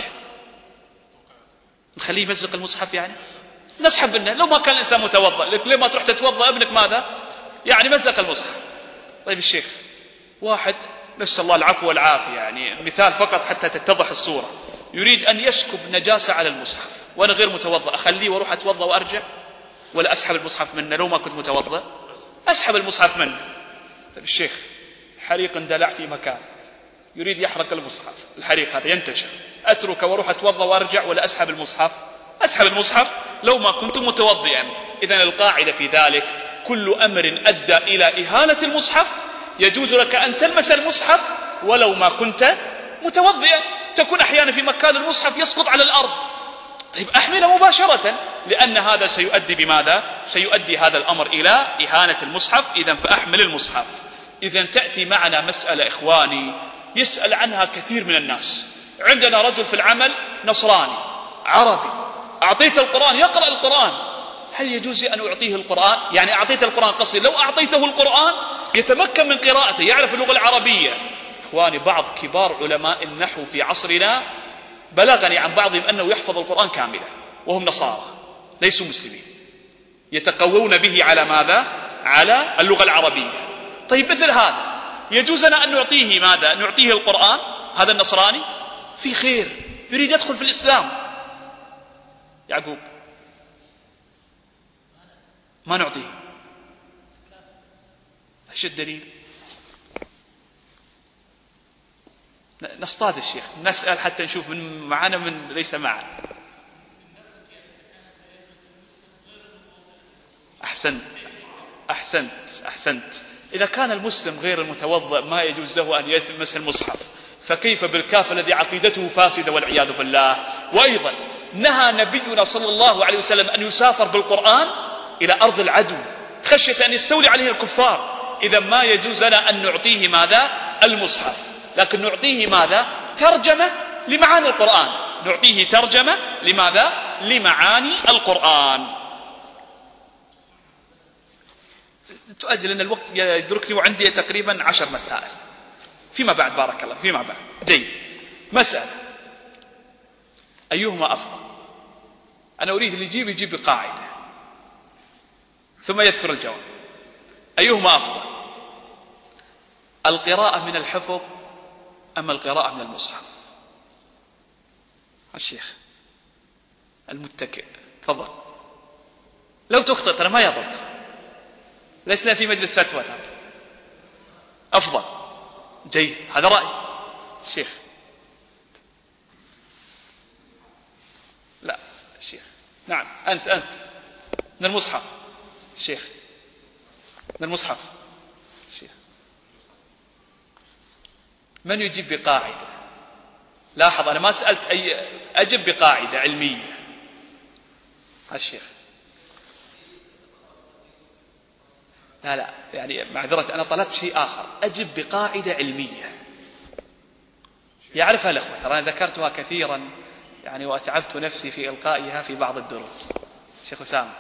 نخليه يمزق المصحف؟ يعني نسحب منه. لو ما كان الإنسان متوضأ، لك ليه ما تروح تتوضأ ابنك ماذا؟ يعني مزق المصحف. طيب الشيخ، واحد نسأل الله العفو والعافية، يعني مثال فقط حتى تتضح الصورة، يريد أن يسكب نجاسة على المصحف وأنا غير متوضأ، أخليه وأروح أتوضأ وأرجع ولا أسحب المصحف منه؟ لو ما كنت متوضأ أسحب المصحف منه. طيب الشيخ، حريق اندلع في مكان يريد يحرق المصحف، الحريق هذا ينتشر، أترك وأروح أتوضأ وأرجع ولا أسحب المصحف؟ أسحب المصحف لو ما كنت متوضئا. إذن القاعدة في ذلك كل أمر أدى إلى إهانة المصحف يجوز لك أن تلمس المصحف ولو ما كنت متوضئا. تكون أحيانا في مكان المصحف يسقط على الأرض، طيب أحمله مباشرة، لأن هذا سيؤدي بماذا؟ سيؤدي هذا الأمر إلى إهانة المصحف. إذن فأحمل المصحف. إذن تأتي معنا مسألة إخواني يسأل عنها كثير من الناس. عندنا رجل في العمل نصراني عربي، أعطيته القرآن يقرأ القرآن، هل يجوز أن أعطيه القرآن؟ يعني أعطيته القرآن قصير، لو أعطيته القرآن يتمكن من قراءته، يعرف اللغة العربية. إخواني، بعض كبار علماء النحو في عصرنا بلغني عن بعضهم أنه يحفظ القرآن كاملا وهم نصارى ليسوا مسلمين، يتقوون به على ماذا؟ على اللغة العربية. طيب مثل هذا يجوز لنا أن نعطيه ماذا؟ نعطيه القرآن؟ هذا النصراني في خير يريد يدخل في الإسلام. يعقوب، ما نعطيه، ايش الدليل؟ نصطاد الشيخ، نسأل حتى نشوف من معنا من ليس معنا. أحسنت. إذا كان المسلم غير المتوضئ ما يجوز له أن يلمس المصحف، فكيف بالكافر الذي عقيدته فاسدة والعياذ بالله؟ وأيضا نهى نبينا صلى الله عليه وسلم أن يسافر بالقرآن إلى أرض العدو خشية أن يستولي عليه الكفار. إذا ما يجوز لنا أن نعطيه ماذا؟ المصحف، لكن نعطيه ماذا؟ ترجمة لمعاني القرآن. نعطيه ترجمة لماذا؟ لمعاني القرآن. تؤجل أن الوقت يدركني وعندي تقريبا 10 مسائل فيما بعد. بارك الله فيما بعد. جيد. مسألة، أيهما أفضل؟ أنا أريد اللي يجيب بقاعدة ثم يذكر الجواب. أيهما أفضل؟ القراءة من الحفظ أم القراءة من المصحف؟ الشيخ المتكئ تفضل. لو تخطئ ترى ما يضر، لسنا في مجلس فتوى. أفضل. جيد، هذا رأي الشيخ. لا الشيخ، نعم أنت من المصحف. الشيخ من المصحف. الشيخ من يجيب بقاعدة؟ لاحظ أنا ما سألت أجب بقاعدة علمية. الشيخ لا يعني معذرة، أنا طلبت شيء آخر، أجب بقاعدة علمية يعرفها الأخوة، ترى أنا ذكرتها كثيرا يعني وأتعبت نفسي في إلقائها في بعض الدروس. شيخ أسامة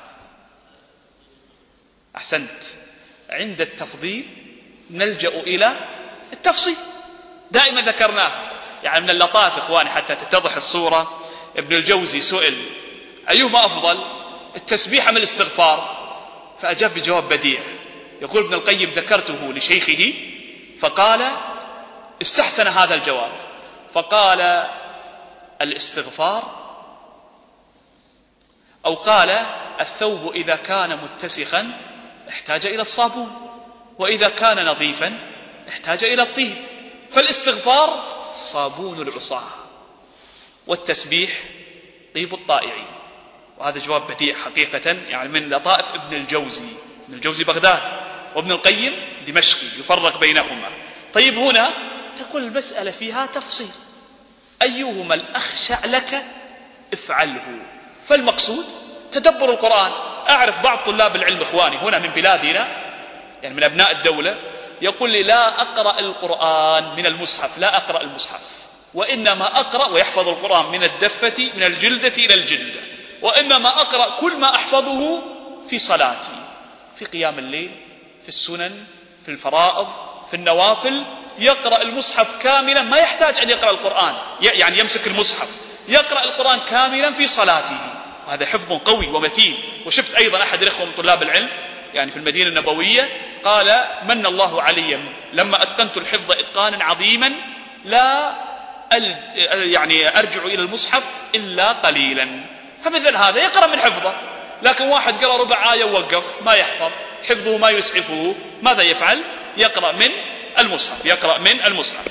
أحسنت. عند التفضيل نلجأ إلى التفصيل، دائما ذكرناه. يعني من اللطائف إخواني حتى تتضح الصورة، ابن الجوزي سئل أيهما أفضل، التسبيح أم الاستغفار؟ فأجاب بجواب بديع. يقول ابن القيم ذكرته لشيخه فقال استحسن هذا الجواب، فقال الاستغفار، أو قال الثوب إذا كان متسخا احتاج إلى الصابون، وإذا كان نظيفا احتاج إلى الطيب. فالاستغفار صابون العصاة، والتسبيح طيب الطائعين. وهذا جواب بديع حقيقة، يعني من لطائف ابن الجوزي بغداد، وابن القيم دمشقي، يفرق بينهما. طيب هنا تقول المسألة فيها تفصيل، أيهما الأخشع لك افعله. فالمقصود تدبر القرآن. أعرف بعض طلاب العلم إخواني هنا من بلادنا، يعني من أبناء الدولة، يقول لي لا أقرأ القرآن من المصحف، لا أقرأ المصحف، وإنما أقرأ، ويحفظ القرآن من الدفة من الجلدة إلى الجلدة، وإنما أقرأ كل ما أحفظه في صلاتي، في قيام الليل، في السنن، في الفرائض، في النوافل. يقرأ المصحف كاملا، ما يحتاج أن يقرأ القرآن، يعني يمسك المصحف يقرأ القرآن كاملا في صلاته. هذا حفظ قوي ومتين. وشفت أيضا أحد الإخوة من طلاب العلم يعني في المدينة النبوية قال من الله علي لما أتقنت الحفظ إتقانا عظيما لا يعني أرجع إلى المصحف إلا قليلا. فمثل هذا يقرأ من حفظه. لكن واحد قرأ ربع آية ووقف، ما يحفظ، حفظه ما يسعفه، ماذا يفعل؟ يقرأ من المصحف.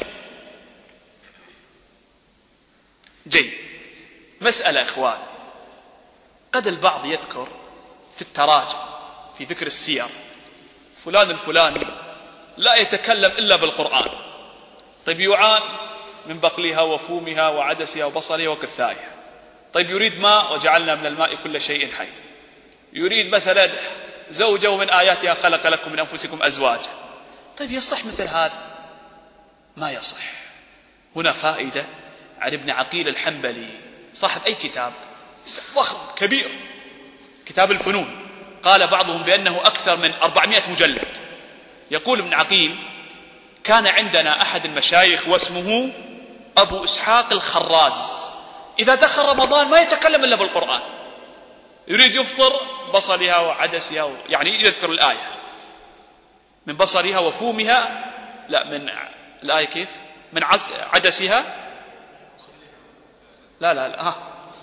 جيد. مسألة إخوان، قد البعض يذكر في التراجم في ذكر السير فلان الفلاني لا يتكلم إلا بالقرآن. طيب يعان من بقلها وفومها وعدسها وبصلها وكثائها. طيب يريد ماء وجعلنا من الماء كل شيء حي. يريد مثلا زوجة ومن آياتها خلق لكم من أنفسكم أزواجا. طيب يصح مثل هذا؟ ما يصح. هنا فائدة عن ابن عقيل الحنبلي صاحب أي كتاب ضخم كبير، كتاب الفنون، قال بعضهم بأنه أكثر من 400 مجلد. يقول ابن عقيل كان عندنا أحد المشايخ واسمه أبو إسحاق الخراز، إذا دخل رمضان ما يتكلم إلا بالقرآن، يريد يفطر بصلها وعدسها يعني يذكر الآية من بصرها وفومها، لا من الآية كيف؟ من عدسها، لا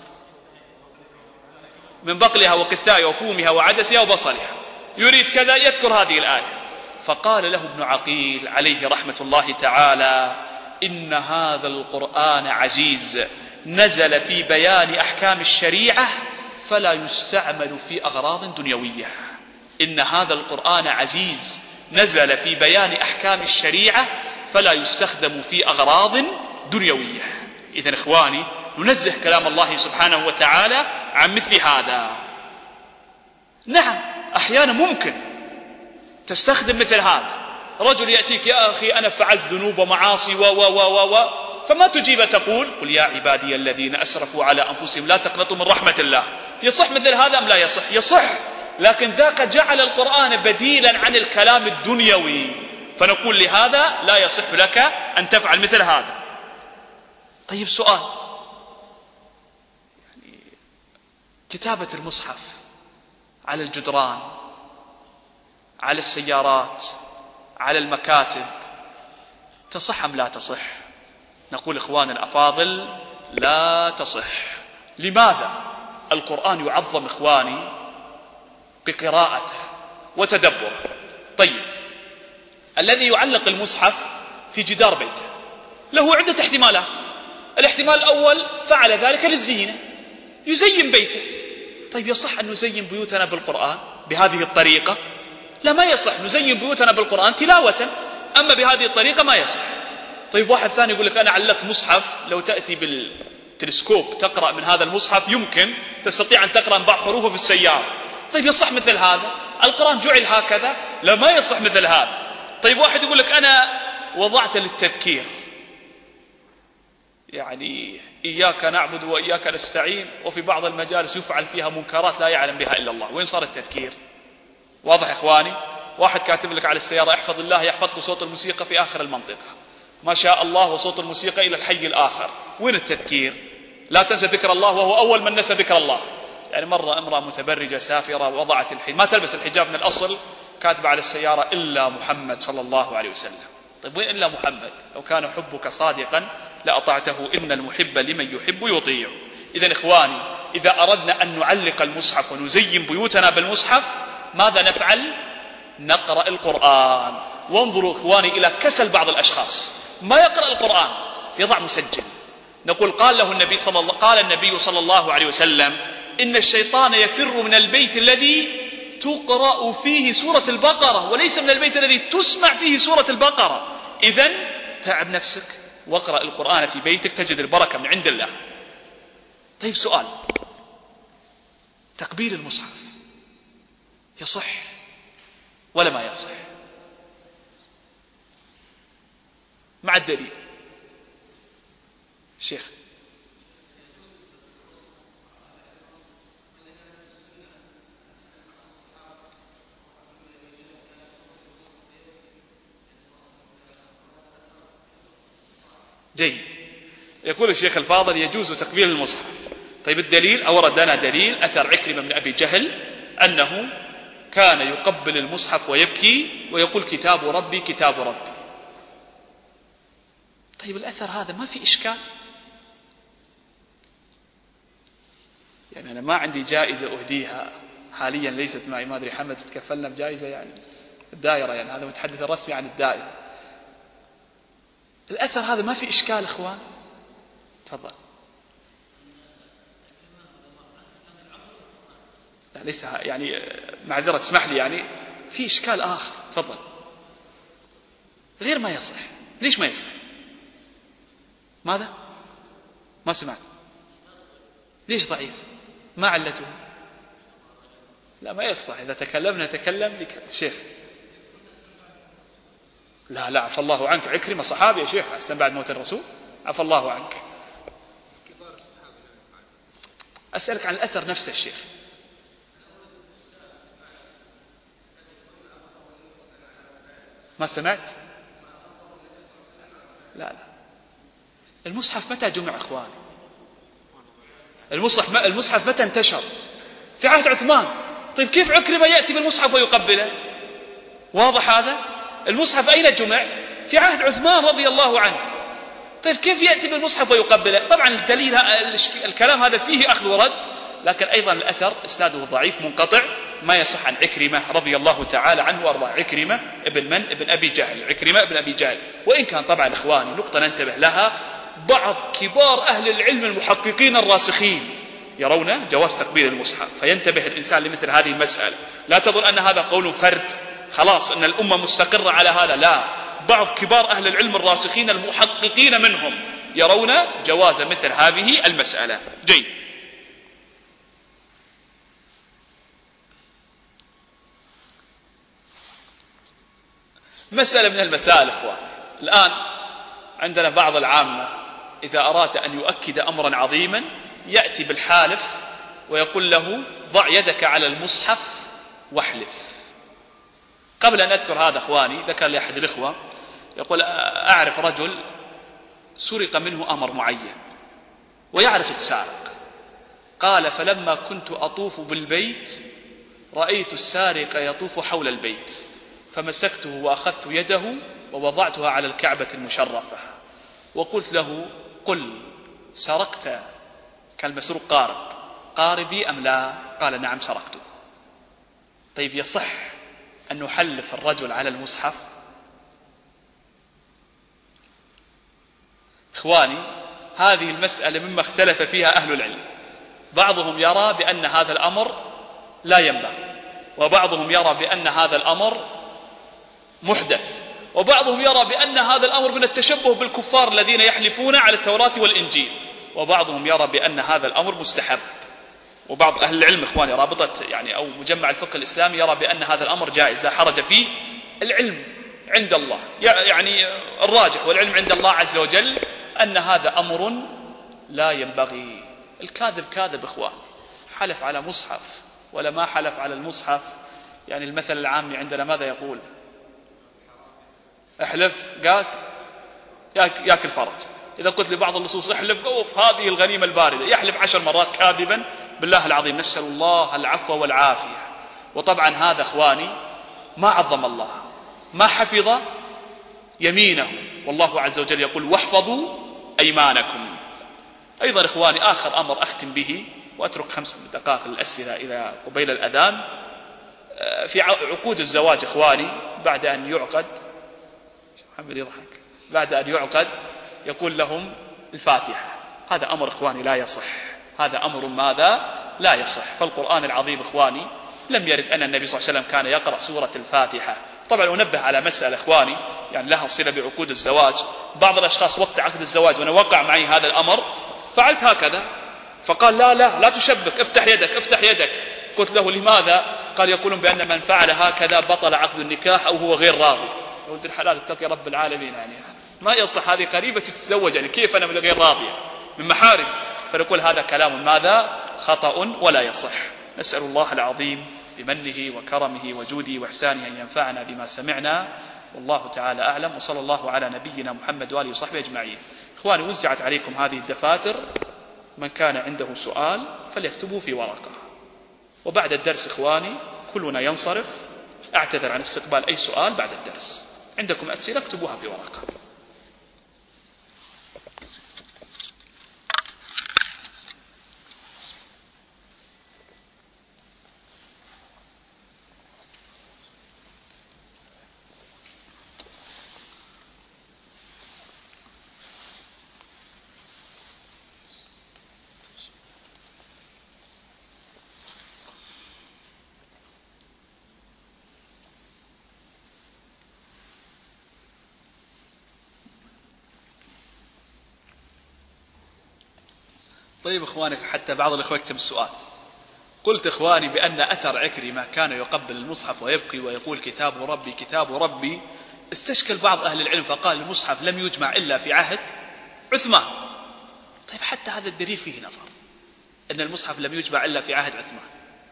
من بقلها وكثائها وفومها وعدسها وبصلها، يريد كذا يذكر هذه الآية. فقال له ابن عقيل عليه رحمة الله تعالى إن هذا القرآن عزيز نزل في بيان أحكام الشريعة فلا يستعمل في أغراض دنيوية. إن هذا القرآن عزيز نزل في بيان أحكام الشريعة فلا يستخدم في أغراض دنيوية. إذن إخواني ننزه كلام الله سبحانه وتعالى عن مثل هذا. نعم أحيانا ممكن تستخدم مثل هذا، رجل يأتيك يا أخي أنا فعلت ذنوب ومعاصي فما تجيب تقول قل يا عبادي الذين أسرفوا على أنفسهم لا تقنطوا من رحمة الله. يصح مثل هذا أم لا يصح؟ يصح، لكن ذاك جعل القرآن بديلا عن الكلام الدنيوي، فنقول لهذا لا يصح لك أن تفعل مثل هذا. طيب سؤال، يعني كتابة المصحف على الجدران، على السيارات، على المكاتب، تصح أم لا تصح؟ نقول إخواننا الأفاضل لا تصح. لماذا؟ القرآن يعظم إخواني بقراءته وتدبره. طيب الذي يعلق المصحف في جدار بيته له عدة احتمالات. الاحتمال الأول فعل ذلك للزينة، يزين بيته. طيب يصح أن نزين بيوتنا بالقرآن بهذه الطريقة؟ لا، ما يصح. نزين بيوتنا بالقرآن تلاوة، أما بهذه الطريقة ما يصح. طيب واحد ثاني يقول لك أنا علقت مصحف، لو تأتي بالتلسكوب تقرأ من هذا المصحف يمكن تستطيع أن تقرأ من بعض حروفه في السيارة. طيب يصح مثل هذا؟ القرآن جعل هكذا؟ لا، ما يصح مثل هذا. طيب واحد يقول لك أنا وضعت للتذكير، يعني إياك نعبد وإياك نستعين، وفي بعض المجالس يفعل فيها منكرات لا يعلم بها إلا الله. وين صار التذكير؟ واضح إخواني؟ واحد كاتب لك على السيارة احفظ الله يحفظك صوت الموسيقى في آخر المنطقة، ما شاء الله، وصوت الموسيقى إلى الحي الآخر. وين التذكير؟ لا تنسى ذكر الله، وهو أول من نسى ذكر الله. يعني مرة امرأة متبرجة سافرة وضعت ما تلبس الحجاب من الأصل، كاتبة على السيارة إلا محمد صلى الله عليه وسلم. طيب وين إلا محمد؟ لو كان حبك صادقا لأطعته إن المحب لمن يحب يطيع. إذن إخواني إذا أردنا أن نعلق المصحف ونزين بيوتنا بالمصحف ماذا نفعل؟ نقرأ القرآن. وانظروا إخواني إلى كسل بعض الأشخاص، ما يقرأ القرآن، يضع مسجل. نقول قال النبي صلى الله عليه وسلم: إن الشيطان يفر من البيت الذي تقرأ فيه سورة البقرة وليس من البيت الذي تسمع فيه سورة البقرة. إذن تعب نفسك واقرأ القرآن في بيتك تجد البركة من عند الله. طيب سؤال: تقبيل المصحف يصح ولا ما يصح؟ مع الدليل. شيخ جيد. يقول الشيخ الفاضل: يجوز تقبيل المصحف. طيب الدليل؟ أورد لنا دليل أثر عكرمة بن أبي جهل أنه كان يقبل المصحف ويبكي ويقول: كتاب ربي كتاب ربي. طيب الأثر هذا ما في إشكال؟ يعني أنا ما عندي جائزة أهديها حاليا، ليست معي، ما أدري حمد تتكفلنا بجائزة يعني الدائرة، يعني هذا متحدث الرسمي عن الدائرة. الأثر هذا ما في إشكال إخوان؟ تفضل. لا ليس يعني معذرة، اسمح لي، يعني في إشكال آخر. تفضل. غير ما يصح. ليش ما يصح؟ ماذا؟ ما سمعت. ليش ضعيف؟ ما علته؟ لا ما يصح. إذا تكلمنا نتكلم بك شيخ. لا عفى الله عنك، عكرمة صحابي يا شيخ، أحسن بعد موت الرسول، عفى الله عنك. أسألك عن الأثر نفسه الشيخ. ما سمعت؟ لا المصحف متى جمع إخواني؟ المصحف متى انتشر؟ في عهد عثمان. طيب كيف عكرمة يأتي بالمصحف ويقبله؟ واضح هذا؟ المصحف أين جمع؟ في عهد عثمان رضي الله عنه. طيب كيف يأتي بالمصحف ويقبله؟ طبعا الدليل الكلام هذا فيه أخذ ورد، لكن أيضا الأثر إسناده ضعيف منقطع، ما يصح عن عكرمة رضي الله تعالى عنه وأرضاه. عكرمة ابن أبي جهل، عكرمة ابن أبي جهل. وإن كان طبعا إخواني نقطة ننتبه لها، بعض كبار أهل العلم المحققين الراسخين يرون جواز تقبيل المصحف، فينتبه الإنسان لمثل هذه المسألة. لا تظن أن هذا قول فرد خلاص أن الأمة مستقرة على هذا، لا، بعض كبار أهل العلم الراسخين المحققين منهم يرون جواز مثل هذه المسألة. جيد. مسألة من المسائل إخوان. الآن عندنا بعض العامة إذا أراد أن يؤكد أمرا عظيما يأتي بالحالف ويقول له: ضع يدك على المصحف واحلف. قبل أن أذكر هذا إخواني، ذكر لي أحد الإخوة يقول: أعرف رجل سرق منه أمر معين ويعرف السارق. قال: فلما كنت أطوف بالبيت رأيت السارق يطوف حول البيت، فمسكته وأخذت يده ووضعتها على الكعبة المشرفة وقلت له: قل سرقت؟ كان المسروق قاربي أم لا؟ قال: نعم سرقته. طيب يصح أن نحلف الرجل على المصحف؟ إخواني هذه المسألة مما اختلف فيها أهل العلم. بعضهم يرى بأن هذا الأمر لا ينبغي، وبعضهم يرى بأن هذا الأمر محدث، وبعضهم يرى بأن هذا الأمر من التشبه بالكفار الذين يحلفون على التوراة والإنجيل، وبعضهم يرى بأن هذا الأمر مستحب. وبعض أهل العلم إخواني رابطة يعني أو مجمع الفقه الإسلامي يرى بأن هذا الأمر جائز لا حرج فيه. العلم عند الله، يعني الراجح والعلم عند الله عز وجل أن هذا أمر لا ينبغي. الكاذب كاذب إخوان، حلف على مصحف ولا ما حلف على المصحف. يعني المثل العامي عندنا ماذا يقول؟ احلف ياكل فرج. إذا قلت لبعض اللصوص احلف هذه الغنيمة الباردة، يحلف 10 مرات كاذبا بالله العظيم، نسأل الله العفو والعافية. وطبعا هذا إخواني ما عظم الله، ما حفظ يمينه، والله عز وجل يقول: واحفظوا أيمانكم. أيضا إخواني آخر أمر أختم به وأترك 5 دقائق للأسئلة إلى قبيل الأذان. في عقود الزواج إخواني بعد أن يعقد، محمد يضحك، بعد أن يعقد يقول لهم الفاتحة. هذا أمر إخواني لا يصح، هذا أمر ماذا لا يصح. فالقرآن العظيم إخواني لم يرد أن النبي صلى الله عليه وسلم كان يقرأ سورة الفاتحة. طبعا أنبه على مسألة إخواني يعني لها صلة بعقود الزواج. بعض الأشخاص وقت عقد الزواج وأنا وقع معي هذا الأمر فعلت هكذا، فقال لا تشبك، افتح يدك. قلت له لماذا؟ قال يقولون بأن من فعل هكذا بطل عقد النكاح أو هو غير راضي. ولد الحلال اتقي رب العالمين، يعني ما يصح، هذه قريبة تتزوج، يعني كيف أنا من غير راضية من محارم؟ فنقول هذا كلام ماذا خطأ ولا يصح. نسأل الله العظيم بمنه وكرمه وجوده وإحسانه أن ينفعنا بما سمعنا، والله تعالى أعلم، وصلى الله على نبينا محمد وآله وصحبه أجمعين. إخواني وزعت عليكم هذه الدفاتر، من كان عنده سؤال فليكتبه في ورقة، وبعد الدرس إخواني كلنا ينصرف. أعتذر عن استقبال أي سؤال بعد الدرس. عندكم أسئلة اكتبوها في ورقة. طيب إخواني، حتى بعض الإخوة يكتب السؤال. قلت إخواني بأن أثر عكرمة كان يقبل المصحف ويبكي ويقول كتاب ربي كتاب ربي. استشكل بعض أهل العلم فقال المصحف لم يجمع إلا في عهد عثمان. طيب حتى هذا الدليل فيه نظر، أن المصحف لم يجمع إلا في عهد عثمان.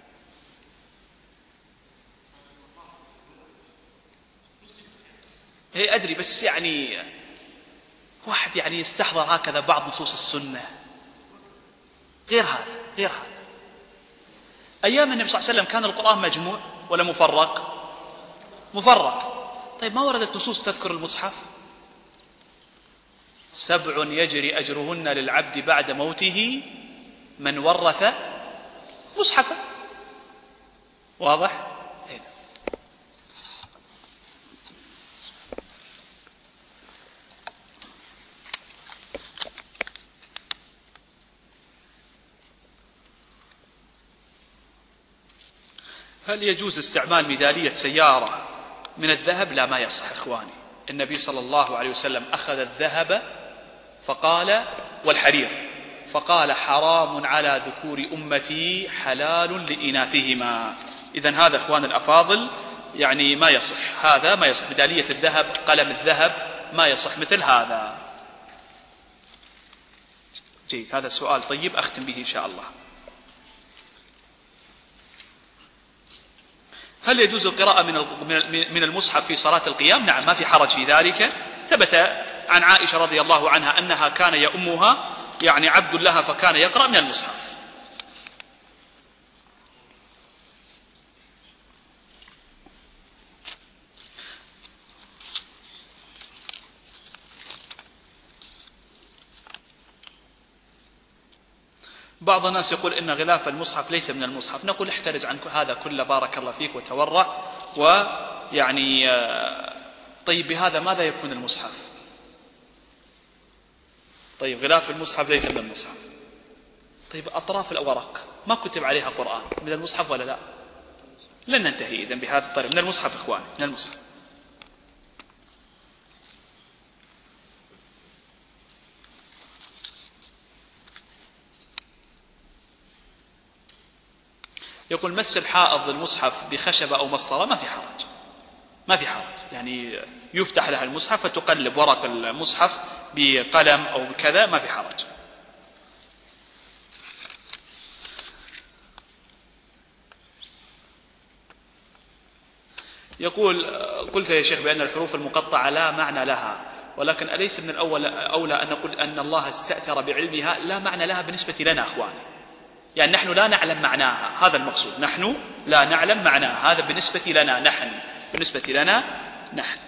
هي أدري، بس يعني واحد يعني يستحضر هكذا بعض نصوص السنة، غير هذا. أيام النبي صلى الله عليه وسلم كان القرآن مجموع ولا مفرق. طيب ما وردت نصوص تذكر المصحف؟ 7 يجري أجرهن للعبد بعد موته من ورث مصحفا. واضح؟ هل يجوز استعمال ميدالية سيارة من الذهب؟ لا، ما يصح إخواني. النبي صلى الله عليه وسلم أخذ الذهب فقال والحرير فقال حرام على ذكور أمتي حلال لإناثهما. إذن هذا إخوان الأفاضل يعني ما يصح، هذا ما يصح. ميدالية الذهب، قلم الذهب، ما يصح مثل هذا. جيد، هذا سؤال طيب أختم به إن شاء الله. هل يجوز القراءة من المصحف في صلاة القيام؟ نعم، ما في حرج في ذلك. ثبت عن عائشة رضي الله عنها أنها كان يؤمها يعني عبد لها فكان يقرأ من المصحف. بعض الناس يقول إن غلاف المصحف ليس من المصحف. نقول احترز عن هذا كله، بارك الله فيك، وتورع. ويعني طيب بهذا ماذا يكون المصحف؟ طيب غلاف المصحف ليس من المصحف. طيب أطراف الأوراق ما كتب عليها قرآن، من المصحف ولا لا؟ لن ننتهي إذن بهذا الطريق. من المصحف إخواني، من المصحف. يقول مس الحائض المصحف بخشبة أو مسطرة ما في حرج، يعني يفتح لها المصحف فتقلب ورق المصحف بقلم أو بكذا، ما في حرج. يقول قلت يا شيخ بأن الحروف المقطعة لا معنى لها، ولكن أليس من الأول أولى أن نقول أن الله استأثر بعلمها؟ لا معنى لها بالنسبة لنا أخواني، يعني نحن لا نعلم معناها، هذا المقصود، نحن لا نعلم معناها، هذا بالنسبة لنا نحن.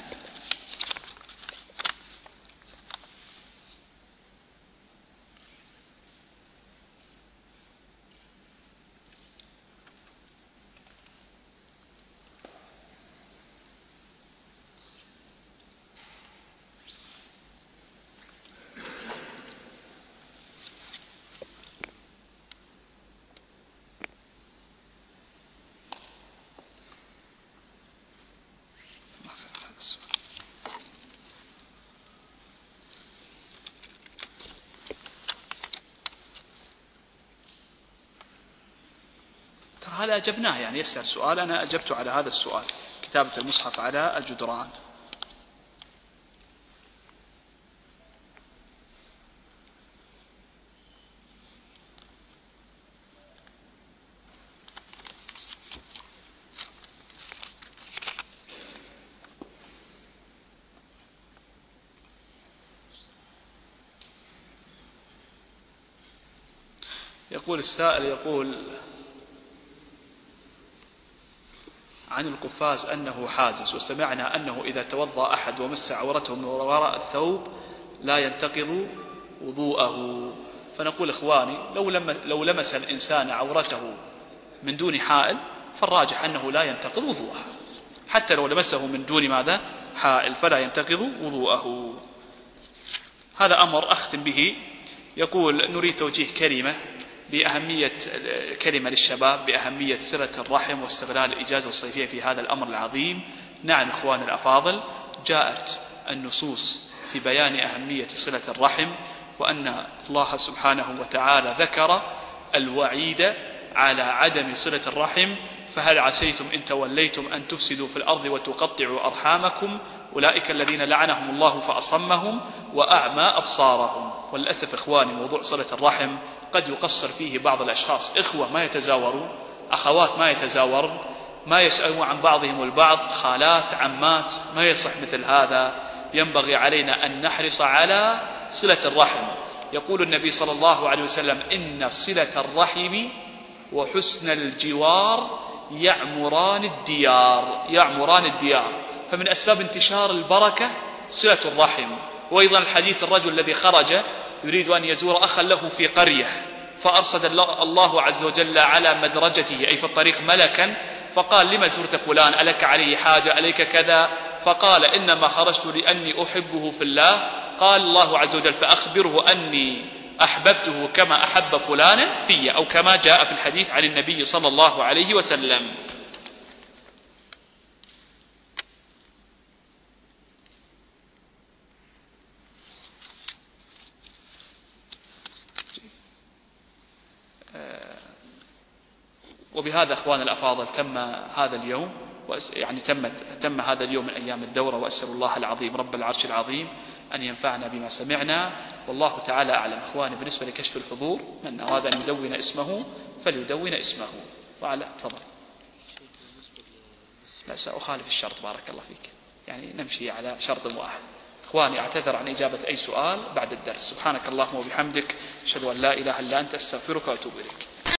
ذكر هذا أجبناه، يعني يسأل سؤال أنا أجبت على هذا السؤال، كتابة المصحف على الجدران. يقول السائل، يقول عن القفاز أنه حاجز، وسمعنا أنه إذا توضأ أحد ومس عورته من وراء الثوب لا ينتقض وضوءه. فنقول إخواني لو لمس الإنسان عورته من دون حائل فالراجح أنه لا ينتقض وضوءه، حتى لو لمسه من دون ماذا؟ حائل، فلا ينتقض وضوءه. هذا أمر أختم به. يقول نريد توجيه كلمة للشباب بأهمية صلة الرحم واستغلال الإجازة الصيفية في هذا الأمر العظيم. نعم إخوان الأفاضل، جاءت النصوص في بيان أهمية صلة الرحم، وأن الله سبحانه وتعالى ذكر الوعيد على عدم صلة الرحم، فهل عسيتم إن توليتم أن تفسدوا في الأرض وتقطعوا أرحامكم أولئك الذين لعنهم الله فأصمهم وأعمى أبصارهم. والأسف إخواني موضوع صلة الرحم قد يقصر فيه بعض الأشخاص، إخوة ما يتزاورون، أخوات ما يتزاورون، ما يسألون عن بعضهم البعض، خالات عمات، ما يصح مثل هذا. ينبغي علينا أن نحرص على صلة الرحم. يقول النبي صلى الله عليه وسلم إن صلة الرحم وحسن الجوار يعمران الديار. فمن أسباب انتشار البركة صلة الرحم. وأيضا الحديث الرجل الذي خرج يريد أن يزور أخا له في قرية، فأرسل الله عز وجل على مدرجته أي في الطريق ملكا، فقال لما زرت فلان؟ ألك عليه حاجة؟ أليك كذا؟ فقال إنما خرجت لأني أحبه في الله. قال الله عز وجل فأخبره أني أحببته كما أحب فلانا في، أو كما جاء في الحديث عن النبي صلى الله عليه وسلم. وبهذا أخوان الأفاضل تم هذا اليوم، يعني تم هذا اليوم من أيام الدورة، وأسأل الله العظيم رب العرش العظيم أن ينفعنا بما سمعنا، والله تعالى أعلم. إخواني بالنسبة لكشف الحضور من أراد أن يدون اسمه فليدون اسمه. وعلى تفضل. لا سأخالف الشرط بارك الله فيك، يعني نمشي على شرط واحد. إخواني أعتذر عن إجابة أي سؤال بعد الدرس. سبحانك اللهم وبحمدك أشهد أن لا إله إلا أنت أستغفرك وأتوب إليك.